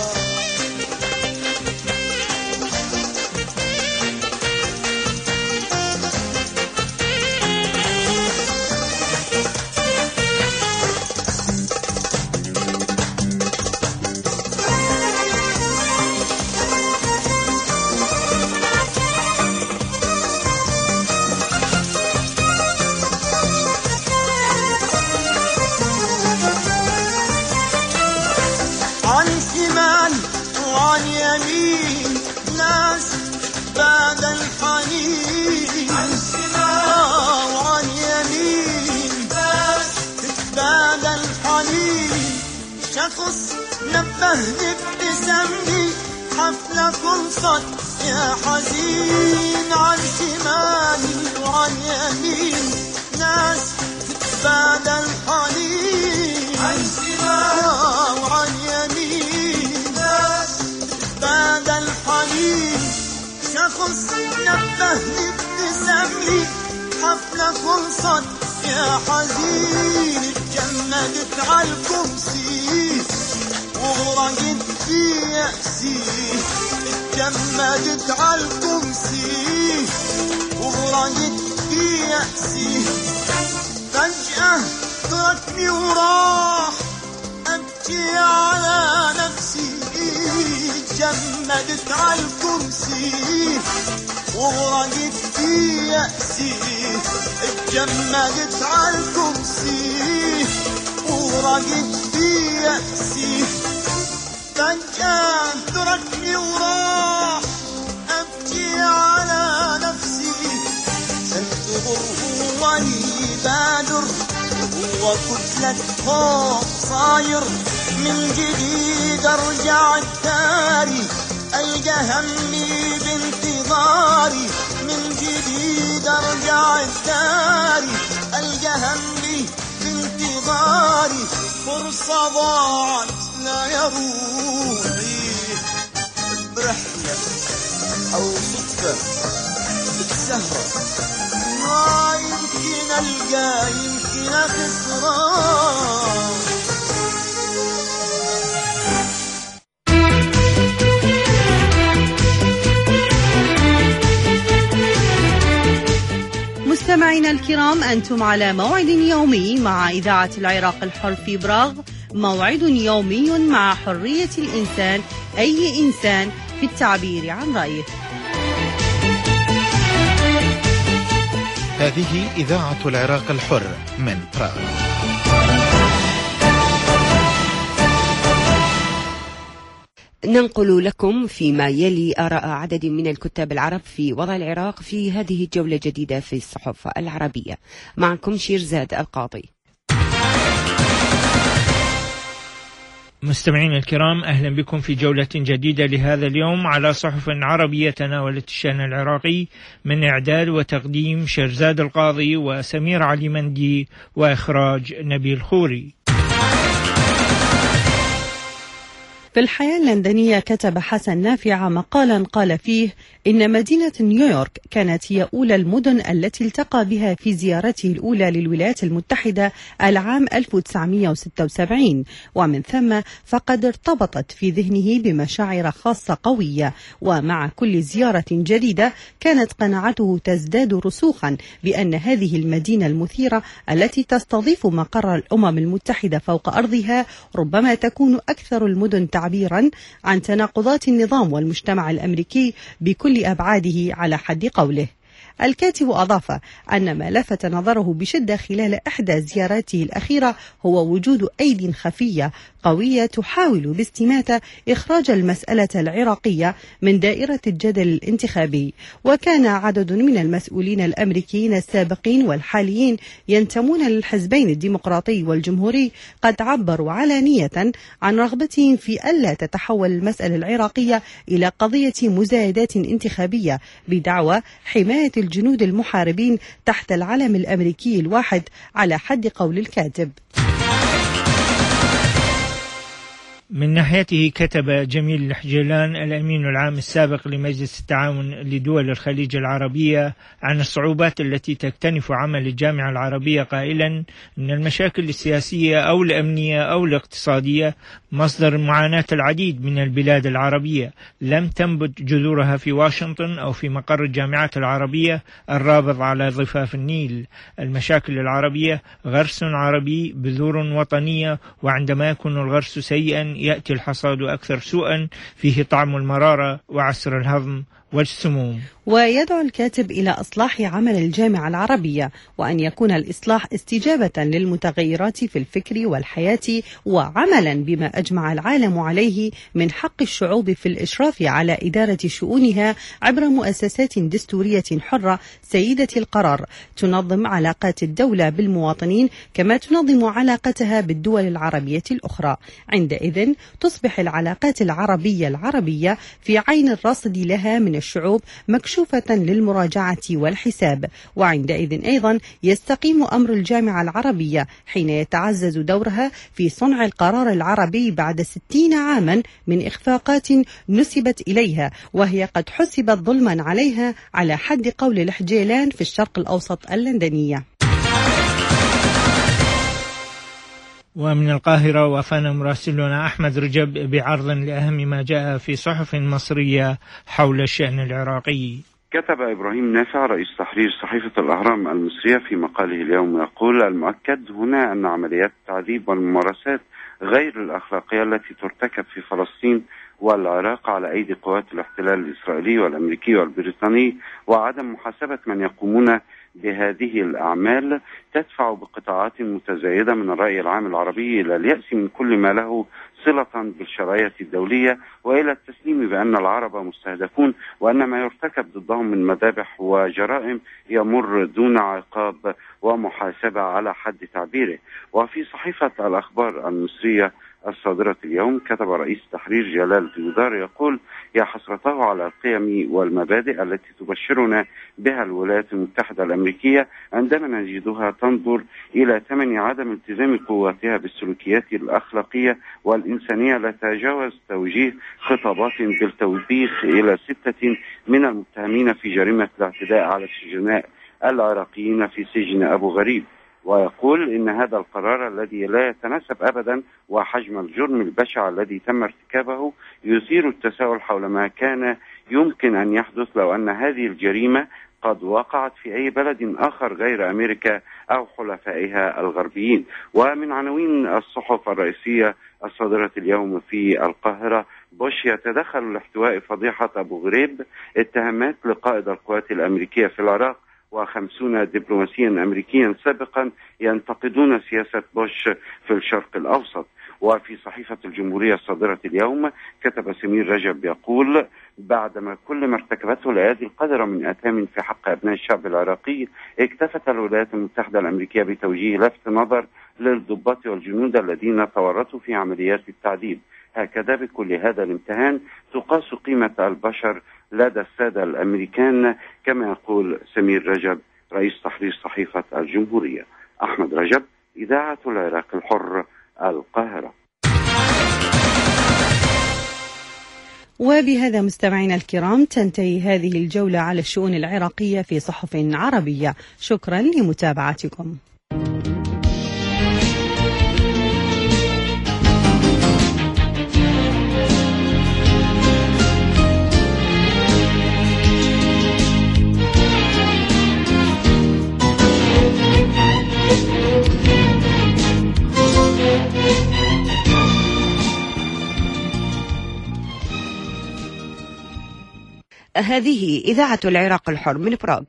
وعن يمين ناس بعد الحنين عن شمال وعن يمين ناس بعد الحنين شخص نبهني ابتسامني حفلة فرصة يا حزين عن شمال وعن يمين ناس بعد الحنين عن شمال وعن يمين ناس بعد الحنين شخص نبهني ابتساملي حفلة فرصة يا حزين اتجمدت عالكرسي وغرقت في يأسي اتجمدت عالكرسي وغرقت في يأسي فجأة تركني وراح أبكي على نفسي اتجمدت عالكرسي وغرقت في يأسي اتجمدت عالكرسي وغرقت في يأسي فجأة تركني وراح أبكي على نفسي سنتظر هو لي بادر هو كتلة خوف صاير من جديد أرجع الداري ألقى همي بانتظاري من جديد أرجع الداري ألقى همي بانتظاري فرصة ضاعت لا يا روحي برحلة أو صدفة بسهرة ما يمكن ألقى يمكن أخسران. مستمعينا الكرام، أنتم على موعد يومي مع إذاعة العراق الحر في براغ، موعد يومي مع حرية الإنسان، أي إنسان في التعبير عن رأيه. هذه إذاعة العراق الحر من براغ. ننقل لكم فيما يلي آراء عدد من الكتاب العرب في وضع العراق في هذه الجولة الجديدة في الصحف العربية. معكم شيرزاد القاضي. مستمعين الكرام، أهلا بكم في جولة جديدة لهذا اليوم على صحف عربية تناولت الشأن العراقي، من إعداد وتقديم شيرزاد القاضي وسمير علي مندي وإخراج نبيل خوري. في الحياة اللندنية كتب حسن نافع مقالا قال فيه إن مدينة نيويورك كانت هي أولى المدن التي التقى بها في زيارته الأولى للولايات المتحدة العام ألف وتسعمئة وستة وسبعين، ومن ثم فقد ارتبطت في ذهنه بمشاعر خاصة قوية، ومع كل زيارة جديدة كانت قناعته تزداد رسوخا بأن هذه المدينة المثيرة التي تستضيف مقر الأمم المتحدة فوق أرضها ربما تكون أكثر المدن تعبيرا عن تناقضات النظام والمجتمع الأمريكي بكل أبعاده على حد قوله. الكاتب أضاف أن ما لفت نظره بشدة خلال إحدى زياراته الأخيرة هو وجود أيد خفية قوية تحاول باستماتة إخراج المسألة العراقية من دائرة الجدل الانتخابي، وكان عدد من المسؤولين الأمريكيين السابقين والحاليين ينتمون للحزبين الديمقراطي والجمهوري قد عبروا علانية عن رغبتهم في ألا تتحول المسألة العراقية إلى قضية مزايدات انتخابية بدعوى حماية الجنود المحاربين تحت العلم الأمريكي الواحد على حد قول الكاتب. من ناحيته كتب جميل الحجيلان الأمين العام السابق لمجلس التعاون لدول الخليج العربية عن الصعوبات التي تكتنف عمل الجامعة العربية قائلا إن المشاكل السياسية أو الأمنية أو الاقتصادية مصدر معاناة العديد من البلاد العربية لم تنبت جذورها في واشنطن أو في مقر الجامعات العربية الرابض على ضفاف النيل. المشاكل العربية غرس عربي، بذور وطنية، وعندما يكون الغرس سيئا يأتي الحصاد أكثر سوءا، فيه طعم المرارة وعسر الهضم والسموم. ويدعو الكاتب إلى إصلاح عمل الجامعة العربية، وأن يكون الإصلاح استجابة للمتغيرات في الفكر والحياة، وعملا بما أجمع العالم عليه من حق الشعوب في الإشراف على إدارة شؤونها عبر مؤسسات دستورية حرة سيدة القرار تنظم علاقات الدولة بالمواطنين كما تنظم علاقتها بالدول العربية الأخرى. عندئذ تصبح العلاقات العربية العربية في عين الراصد لها من الشعوب مكشوفة للمراجعة والحساب، وعندئذ أيضا يستقيم أمر الجامعة العربية حين يتعزز دورها في صنع القرار العربي بعد ستين عاما من إخفاقات نسبت إليها، وهي قد حسبت ظلما عليها على حد قول الحجيلان في الشرق الأوسط اللندنية. ومن القاهرة وافانا مراسلنا أحمد رجب بعرض لأهم ما جاء في صحف مصرية حول الشأن العراقي. كتب إبراهيم نافع رئيس تحرير صحيفة الأهرام المصرية في مقاله اليوم يقول: المؤكد هنا أن عمليات التعذيب والممارسات غير الأخلاقية التي ترتكب في فلسطين والعراق على أيدي قوات الاحتلال الإسرائيلي والأمريكي والبريطاني، وعدم محاسبة من يقومون بهذه الأعمال تدفع بقطاعات متزايدة من الرأي العام العربي إلى اليأس من كل ما له صلة بالشراية الدولية، وإلى التسليم بأن العرب مستهدفون، وأن ما يرتكب ضدهم من مذابح وجرائم يمر دون عقاب ومحاسبة على حد تعبيره. وفي صحيفة الأخبار المصرية الصادرة اليوم كتب رئيس تحرير جلال ديودار يقول: يا حسرته على القيم والمبادئ التي تبشرنا بها الولايات المتحدة الأمريكية عندما نجدها تنظر إلى ثمن عدم التزام قواتها بالسلوكيات الأخلاقية والإنسانية، لا تجاوز توجيه خطابات بالتوبيخ إلى ستة من المتهمين في جريمة الاعتداء على السجناء العراقيين في سجن أبو غريب. ويقول إن هذا القرار الذي لا يتناسب أبدا وحجم الجرم البشع الذي تم ارتكابه يثير التساؤل حول ما كان يمكن أن يحدث لو أن هذه الجريمة قد وقعت في أي بلد آخر غير أمريكا أو حلفائها الغربيين. ومن عناوين الصحف الرئيسية الصادرة اليوم في القاهرة: بوش يتدخل لاحتواء فضيحة أبو غريب، اتهامات لقائد القوات الأمريكية في العراق وخمسون دبلوماسيا أمريكيا سابقا ينتقدون سياسة بوش في الشرق الأوسط. وفي صحيفة الجمهورية الصادرة اليوم كتب سمير رجب يقول: بعدما كل ما ارتكبته الأيادي القذرة من آثام في حق أبناء الشعب العراقي، اكتفت الولايات المتحدة الأمريكية بتوجيه لفت نظر للضباط والجنود الذين تورطوا في عمليات التعذيب. هكذا بكل هذا الامتهان تقاس قيمة البشر لدى السادة الأمريكان، كما يقول سمير رجب رئيس تحرير صحيفة الجمهورية. أحمد رجب، إذاعة العراق الحر، القاهرة. وبهذا مستمعينا الكرام تنتهي هذه الجولة على الشؤون العراقية في صحف عربية. شكرا لمتابعتكم. هذه إذاعة العراق الحر من براغ.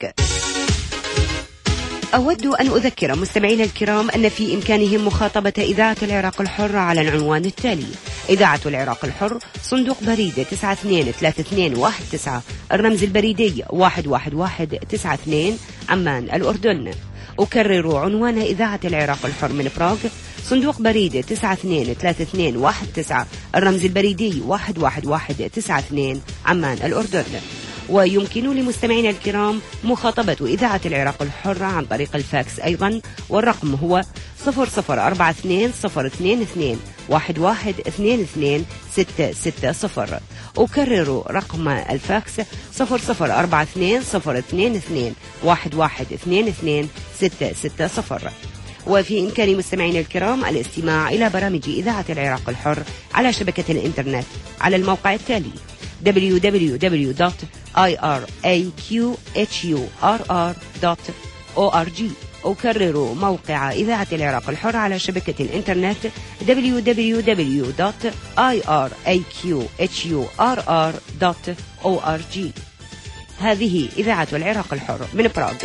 أود أن أذكر مستمعينا الكرام أن في إمكانهم مخاطبة إذاعة العراق الحر على العنوان التالي: إذاعة العراق الحر، صندوق بريد تسعة اثنين ثلاثة اثنين واحد تسعة، الرمز البريدي واحد واحد واحد تسعة اثنين، عمان الأردن. أكرر عنوان إذاعة العراق الحر من براغ: صندوق بريد تسعة اثنين ثلاثة اثنين واحد تسعة، الرمز البريدي واحد واحد واحد تسعة اثنين، عمان الأردن. ويمكن لمستمعينا الكرام مخاطبة إذاعة العراق الحر عن طريق الفاكس أيضا، والرقم هو صفر صفر أربعة اثنين صفر اثنين اثنين واحد واحد اثنين اثنين ستة ستة صفر. أكرر رقم الفاكس صفر صفر أربعة اثنين صفر اثنين اثنين واحد واحد اثنين اثنين ستة ستة صفر. وفي إمكان مستمعينا الكرام الاستماع إلى برامج إذاعة العراق الحر على شبكة الإنترنت على الموقع التالي: دبليو دبليو دبليو دوت آي آر إيه كيو إتش يو آر آر دوت أو آر جي. أكرر موقع إذاعة العراق الحر على شبكة الإنترنت دبليو دبليو دبليو دوت آي آر إيه كيو إتش يو آر آر دوت أو آر جي. هذه إذاعة العراق الحر من براغ.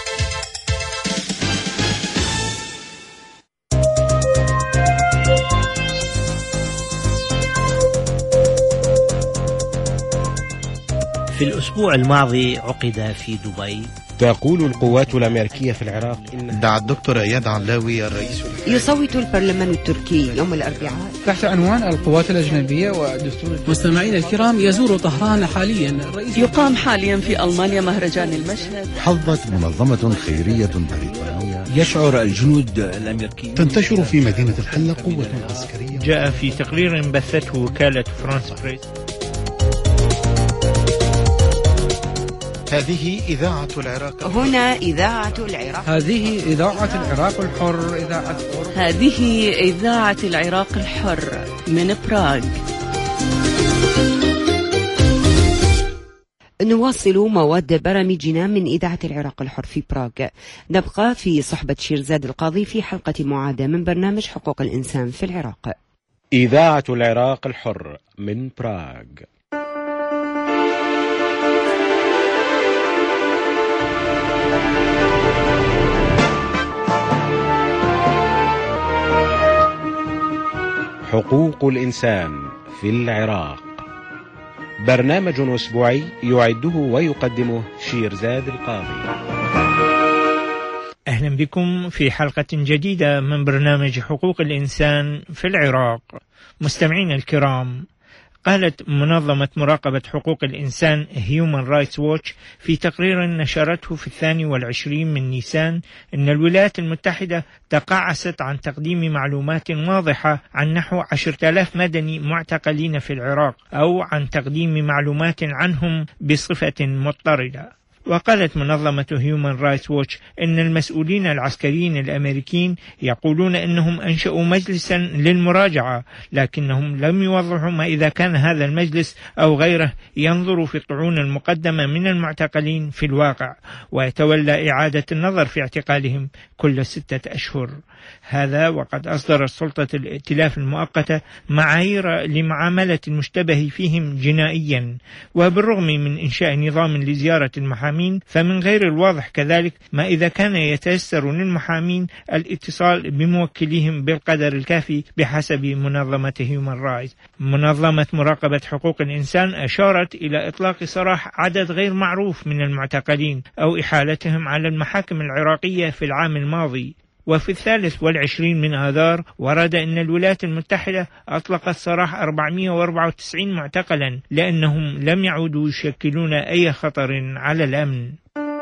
في الأسبوع الماضي عقد في دبي. تقول القوات الأمريكية في العراق إن دعا الدكتور إياد علاوي الرئيس. يصوت البرلمان التركي يوم الأربعاء تحت عنوان القوات الأجنبية ودستور. مستمعين الكرام، يزور طهران حاليا رئيس. يقام حاليا في ألمانيا مهرجان المشهد. حظت منظمة خيرية بريطانية. يشعر الجنود الأمريكيين. تنتشر في مدينة الحلة قوة عسكرية. جاء في تقرير بثته وكالة فرانس بريس. هذه إذاعة العراق. هنا إذاعة العراق. هذه إذاعة العراق الحر. إذاعة هذه إذاعة العراق الحر من براغ. نواصل مواد برامجنا من إذاعة العراق الحر في براغ. نبقى في صحبة شيرزاد القاضي في حلقة معادة من برنامج حقوق الإنسان في العراق. إذاعة العراق الحر من براغ. حقوق الإنسان في العراق، برنامج أسبوعي يعده ويقدمه شيرزاد القاضي. أهلا بكم في حلقة جديدة من برنامج حقوق الإنسان في العراق. مستمعين الكرام، قالت منظمة مراقبة حقوق الإنسان Human Rights Watch في تقرير نشرته في الثاني والعشرين من نيسان أن الولايات المتحدة تقاعست عن تقديم معلومات واضحة عن نحو عشرة آلاف مدني معتقلين في العراق، أو عن تقديم معلومات عنهم بصفة مضطردة. وقالت منظمة Human Rights Watch أن المسؤولين العسكريين الأمريكيين يقولون أنهم أنشأوا مجلسا للمراجعة، لكنهم لم يوضحوا ما إذا كان هذا المجلس أو غيره ينظر في الطعون المقدمة من المعتقلين في الواقع، ويتولى إعادة النظر في اعتقالهم كل ستة أشهر. هذا وقد أصدرت سلطة الائتلاف المؤقتة معايير لمعاملة المشتبه فيهم جنائيا. وبالرغم من إنشاء نظام لزيارة المحامين، فمن غير الواضح كذلك ما إذا كان يتيسر للمحامين الاتصال بموكليهم بالقدر الكافي بحسب منظمة هيومان رايتس. منظمة مراقبة حقوق الإنسان أشارت إلى إطلاق سراح عدد غير معروف من المعتقلين أو إحالتهم على المحاكم العراقية في العام الماضي. وفي الثالث والعشرين من آذار ورد أن الولايات المتحدة أطلقت سراح أربعمائة وأربعة وتسعين معتقلا لأنهم لم يعودوا يشكلون أي خطر على الأمن.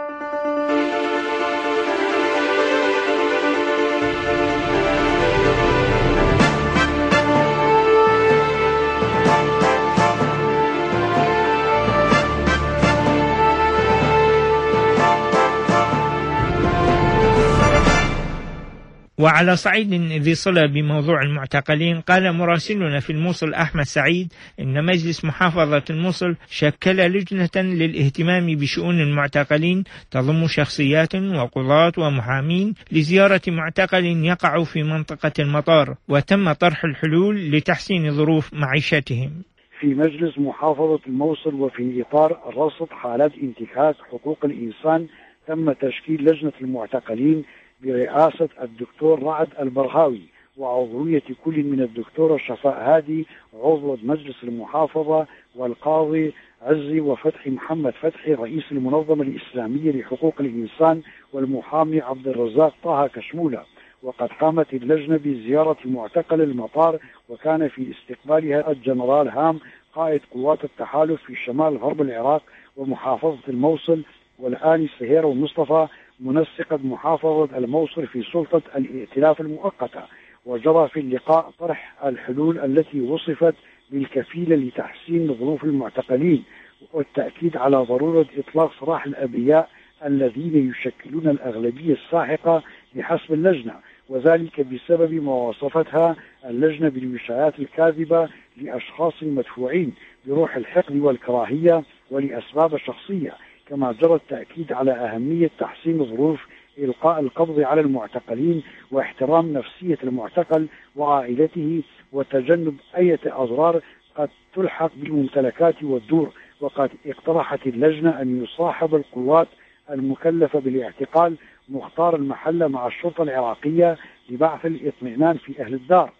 وعلى صعيد ذي صلة بموضوع المعتقلين، قال مراسلنا في الموصل أحمد سعيد إن مجلس محافظة الموصل شكل لجنة للاهتمام بشؤون المعتقلين تضم شخصيات وقضاة ومحامين لزيارة معتقل يقع في منطقة المطار، وتم طرح الحلول لتحسين ظروف معيشتهم. في مجلس محافظة الموصل وفي إطار رصد حالات انتهاك حقوق الإنسان تم تشكيل لجنة المعتقلين برئاسة الدكتور رعد البرهاوي وعضوية كل من الدكتورة شفاء هادي عضو مجلس المحافظة والقاضي عزي وفتحي محمد فتحي رئيس المنظمة الإسلامية لحقوق الإنسان والمحامي عبد الرزاق طه كشمولة. وقد قامت اللجنة بزيارة معتقل المطار، وكان في استقبالها الجنرال هام قائد قوات التحالف في شمال غرب العراق ومحافظة الموصل، والآني سهير ومصطفى منسقة محافظة الموصل في سلطة الائتلاف المؤقتة. وجرى في اللقاء طرح الحلول التي وصفت بالكفيلة لتحسين ظروف المعتقلين، والتأكيد على ضرورة إطلاق سراح الأبرياء الذين يشكلون الأغلبية الساحقة بحسب اللجنة، وذلك بسبب ما وصفتها اللجنة بالوشايات الكاذبة لأشخاص مدفوعين بروح الحقد والكراهية ولأسباب شخصية. كما جرى التأكيد على أهمية تحسين ظروف إلقاء القبض على المعتقلين واحترام نفسية المعتقل وعائلته وتجنب أي أضرار قد تلحق بالممتلكات والدور. وقد اقترحت اللجنة أن يصاحب القوات المكلفة بالاعتقال مختار المحلة مع الشرطة العراقية لبعث الاطمئنان في أهل الدار.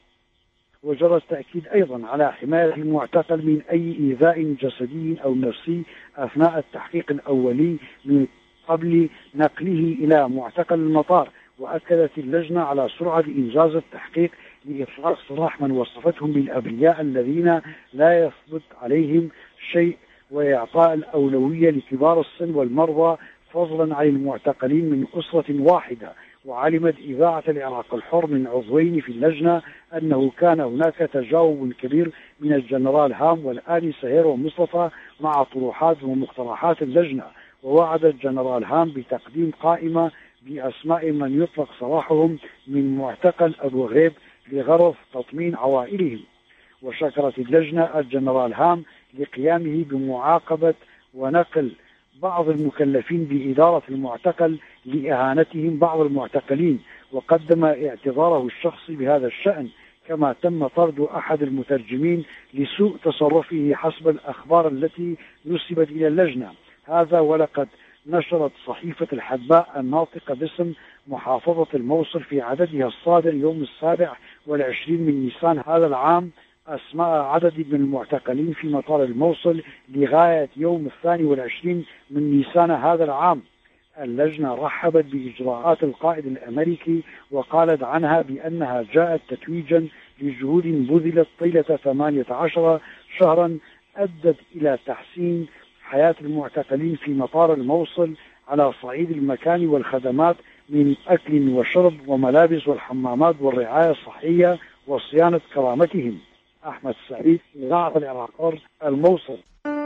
وجرى التأكيد أيضا على حماية المعتقل من أي إيذاء جسدي أو نفسي أثناء التحقيق الأولي من قبل نقله إلى معتقل المطار. وأكدت اللجنة على سرعة إنجاز التحقيق لإطلاق سراح من وصفتهم بالأبرياء الذين لا يثبت عليهم شيء، وإعطاء الأولوية لكبار السن والمرضى فضلا عن المعتقلين من أسرة واحدة. وعلمت إذاعة العراق الحر من عضوين في اللجنة أنه كان هناك تجاوب كبير من الجنرال هام والآلي سهير ومصطفى مع طروحات ومقترحات اللجنة. ووعد الجنرال هام بتقديم قائمة بأسماء من يطلق سراحهم من معتقل أبو غريب لغرض تطمين عوائلهم. وشكرت اللجنة الجنرال هام لقيامه بمعاقبة ونقل بعض المكلفين بإدارة المعتقل لإهانتهم بعض المعتقلين، وقدم اعتذاره الشخصي بهذا الشأن. كما تم طرد أحد المترجمين لسوء تصرفه حسب الأخبار التي نسبت إلى اللجنة. هذا ولقد نشرت صحيفة الحدباء الناطقة باسم محافظة الموصل في عددها الصادر يوم السابع والعشرين من نيسان هذا العام أسماء عدد من المعتقلين في مطار الموصل لغاية يوم الثاني والعشرين من نيسان هذا العام. اللجنة رحبت بإجراءات القائد الأمريكي وقالت عنها بأنها جاءت تتويجا لجهود بذلت طيلة ثمانية عشر شهرا أدت إلى تحسين حياة المعتقلين في مطار الموصل على صعيد المكان والخدمات من أكل وشرب وملابس والحمامات والرعاية الصحية وصيانة كرامتهم. أحمد سعيد، إذاعة العراق، الموصل.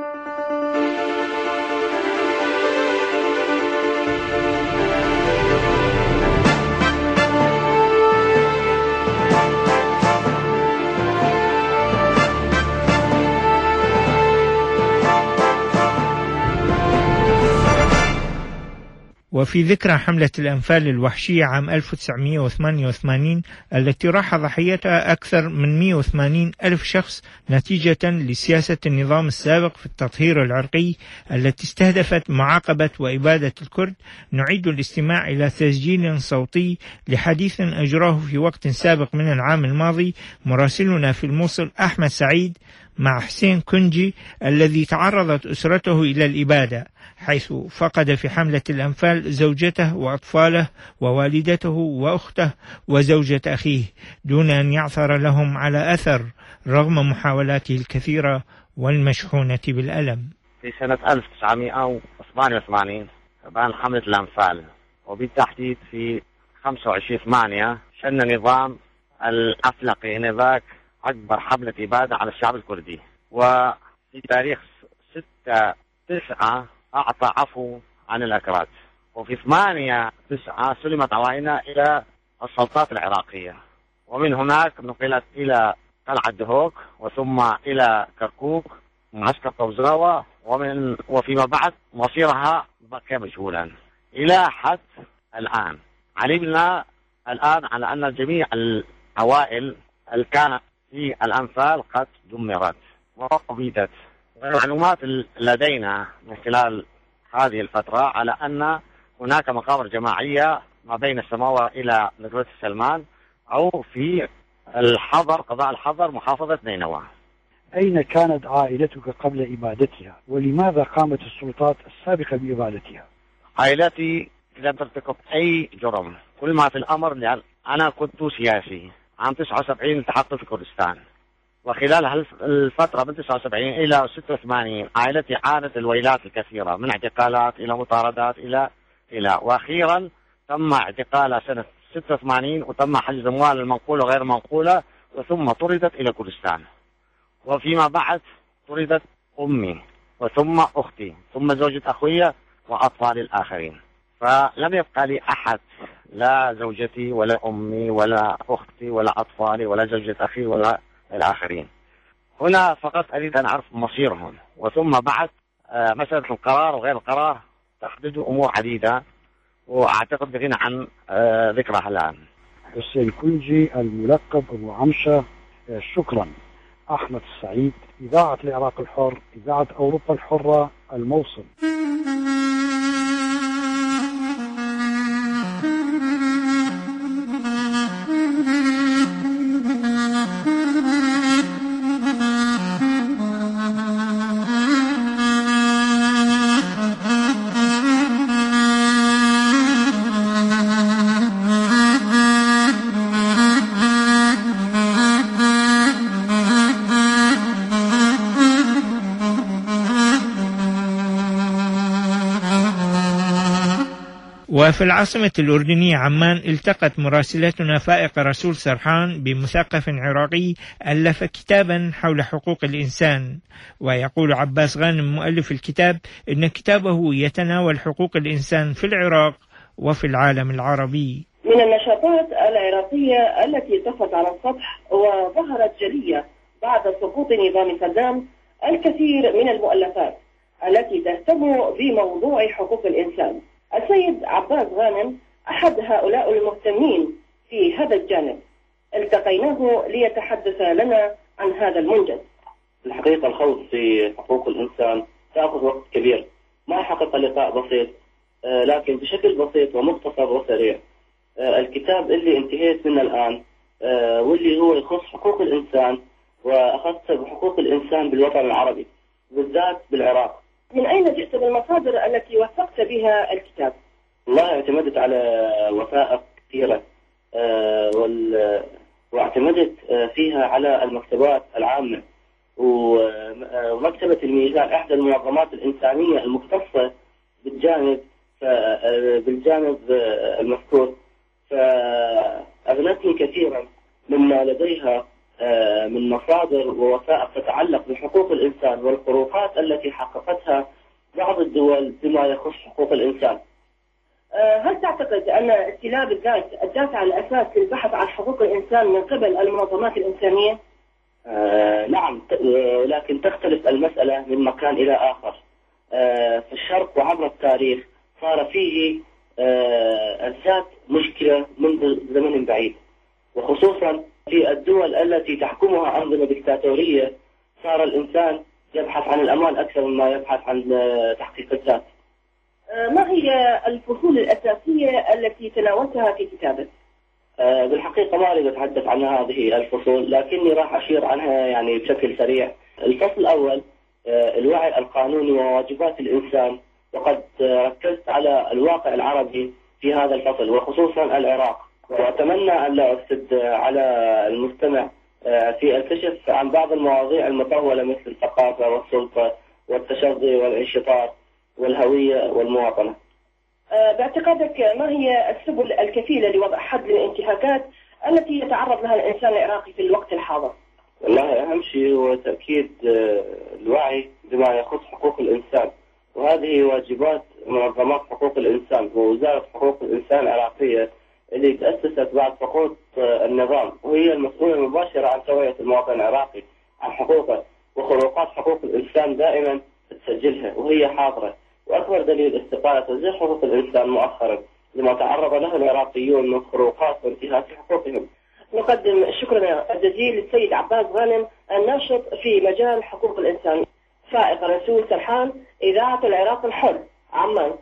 وفي ذكرى حملة الأنفال الوحشية عام ألف وتسعمئة وثمانية وثمانين التي راح ضحيتها أكثر من مئة وثمانين ألف شخص نتيجة لسياسة النظام السابق في التطهير العرقي التي استهدفت معاقبة وإبادة الكرد، نعيد الاستماع إلى تسجيل صوتي لحديث أجراه في وقت سابق من العام الماضي مراسلنا في الموصل أحمد سعيد مع حسين كنجي الذي تعرضت أسرته إلى الإبادة، حيث فقد في حملة الأنفال زوجته وأطفاله ووالدته وأخته وزوجة أخيه دون أن يعثر لهم على أثر رغم محاولاته الكثيرة والمشحونة بالألم. في سنة ألف وتسعمئة وثمانية وثمانين بان حملة الأنفال، وبالتحديد في خمسة وعشرين ثمانية شن نظام الأفلقي نذاك أكبر حملة إبادة على الشعب الكردي، وفي تاريخ ستة تسعة أعطى عفو عن الأكراد، وفي ثمانية تسعة سلمت عوائلنا إلى السلطات العراقية، ومن هناك نقلت إلى قلعة دهوك وثم إلى كركوك معسكر طوزراوة، ومن وفيما بعد مصيرها بقي مجهولا إلى حد الآن. علمنا الآن على أن جميع العوائل اللي كانت في الأنفال قد دمرت وأبيدت. المعلومات لدينا من خلال هذه الفترة على أن هناك مقابر جماعية ما بين السماوة إلى نقرة السلمان أو في الحضر قضاء الحضر محافظة نينوى. أين كانت عائلتك قبل إبادتها، ولماذا قامت السلطات السابقة بإبادتها؟ عائلتي لم ترتكب أي جرم، كل ما في الأمر لأن أنا كنت سياسي. عام تسعة وسبعين التحقت في كردستان، وخلال الفترة من تسعة وسبعين إلى ستة وثمانين عائلتي عانت الويلات الكثيرة من اعتقالات إلى مطاردات إلى إلى وأخيرا تم اعتقالها سنة ستة وثمانين وتم حجز أموال المنقولة وغير منقولة، وثم طردت إلى كردستان. وفيما بعد طردت أمي وثم أختي ثم زوجة أخويا وأطفالي الآخرين، فلم يبقى لي أحد، لا زوجتي ولا أمي ولا أختي ولا أطفالي ولا زوجة أخي ولا الآخرين. هنا فقط أريد أن أعرف مصيرهم، وثم بعد مسألة القرار وغير القرار تحدد أمور عديدة وأعتقد بغنى عن ذكرها الآن. حسين كنجي الملقب أبو عمشة، شكرا. أحمد السعيد، إذاعة العراق الحر، إذاعة أوروبا الحرة، الموصل. وفي العاصمة الأردنية عمان التقت مراسلتنا فائقة رسول سرحان بمثقف عراقي ألف كتابا حول حقوق الإنسان. ويقول عباس غانم مؤلف الكتاب إن كتابه يتناول حقوق الإنسان في العراق وفي العالم العربي. من النشاطات العراقية التي طفت على السطح وظهرت جلية بعد سقوط نظام صدام الكثير من المؤلفات التي تهتم بموضوع حقوق الإنسان. السيد عباس غانم أحد هؤلاء المهتمين في هذا الجانب، التقيناه ليتحدث لنا عن هذا المنجز. الحقيقة الخوض في حقوق الإنسان تأخذ وقت كبير، ما حقق لقاء بسيط لكن بشكل بسيط ومختصر وسريع. الكتاب اللي انتهيت منه الآن واللي هو يخص حقوق الإنسان، وأخذت بحقوق الإنسان بالوطن العربي بالذات بالعراق. من أين جئت بالمصادر التي وثقت بها الكتاب؟ والله اعتمدت على وثائق كثيرة، واعتمدت فيها على المكتبات العامة ومكتبة الميزان، إحدى المنظمات الإنسانية المختصة بالجانب بالجانب المذكور، فأغنتني كثيرا مما لديها من مصادر ووثائق تتعلق بحقوق الإنسان والخروقات التي حققتها بعض الدول بما يخص حقوق الإنسان. هل تعتقد أن استلاب الذات الدافع الأساس للبحث عن حقوق الإنسان من قبل المنظمات الإنسانية؟ آه نعم، لكن تختلف المسألة من مكان إلى آخر. آه في الشرق وعبر التاريخ صار فيه آه الذات مشكلة منذ زمن بعيد، وخصوصا في الدول التي تحكمها أنظمة دكتاتورية صار الإنسان يبحث عن الأمان أكثر مما يبحث عن تحقيق الذات. ما هي الفصول الأساسية التي تناولتها في كتابك؟ أه بالحقيقة ما أريد أتحدث عن هذه الفصول، لكني راح أشير عنها يعني بشكل سريع. الفصل الأول أه الوعي القانوني وواجبات الإنسان، وقد ركزت على الواقع العربي في هذا الفصل وخصوصا العراق، وأتمنى أن لا أفسد على المستمع أه في الكشف عن بعض المواضيع المطولة مثل الثقافة والسلطة والتشظي والانشطار والهوية والمواطنة. باعتقادك ما هي السبل الكفيلة لوضع حد للانتهاكات التي يتعرض لها الإنسان العراقي في الوقت الحاضر؟ والله أهم شيء هو تأكيد الوعي بما يخص حقوق الإنسان، وهذه واجبات منظمات حقوق الإنسان ووزارة حقوق الإنسان العراقية اللي تأسست بعد سقوط النظام، وهي المسؤولة المباشرة عن توعية المواطن العراقي عن حقوقه، وخروقات حقوق الإنسان دائما تسجلها وهي حاضرة. وأكبر دليل استقالة وزير حقوق الإنسان مؤخرا لما تعرض له العراقيون من خروقات وانتهاك حقوقهم. نقدم الشكر الجزيل للسيد عباس غانم الناشط في مجال حقوق الإنسان. فائق رسول سرحان، إذاعة العراق الحر، عمان.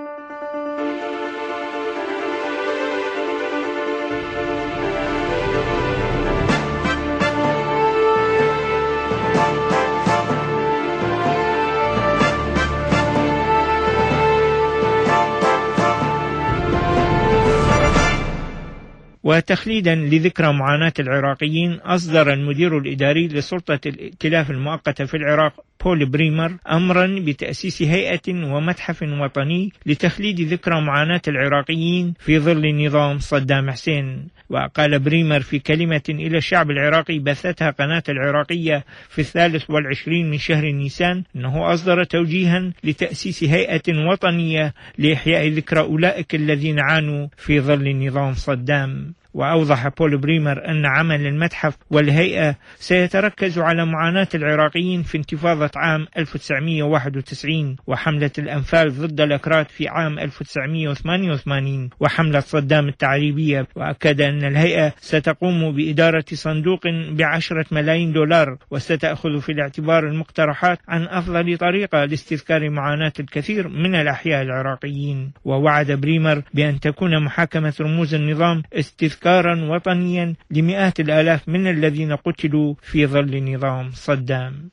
وتخليدا لذكرى معاناة العراقيين، أصدر المدير الإداري لسلطة الائتلاف المؤقتة في العراق بول بريمر أمرا بتأسيس هيئة ومتحف وطني لتخليد ذكرى معاناة العراقيين في ظل نظام صدام حسين. وقال بريمر في كلمة إلى الشعب العراقي بثتها قناة العراقية في الثالث والعشرين من شهر نيسان أنه أصدر توجيها لتأسيس هيئة وطنية لإحياء ذكرى أولئك الذين عانوا في ظل نظام صدام. وأوضح بول بريمر أن عمل المتحف والهيئة سيتركز على معاناة العراقيين في انتفاضة عام ألف وتسعمئة وواحد وتسعين وحملة الأنفال ضد الأكراد في عام ألف وتسعمئة وثمانية وثمانين وحملة صدام التعريبية. وأكد أن الهيئة ستقوم بإدارة صندوق بعشرة ملايين دولار وستأخذ في الاعتبار المقترحات عن أفضل طريقة لاستذكار معاناة الكثير من الأحياء العراقيين. ووعد بريمر بأن تكون محاكمة رموز النظام استذكارا وطنيا لمئات الآلاف من الذين قتلوا في ظل نظام صدام.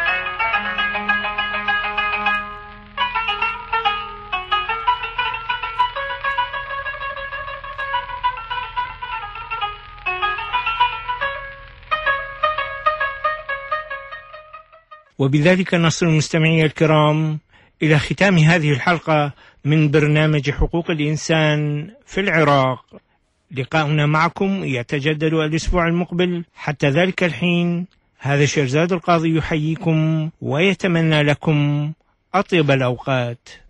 وبذلك نصل المستمعين الكرام إلى ختام هذه الحلقة من برنامج حقوق الإنسان في العراق. لقاؤنا معكم يتجدد الأسبوع المقبل. حتى ذلك الحين، هذا شيرزاد القاضي يحييكم ويتمنى لكم أطيب الأوقات.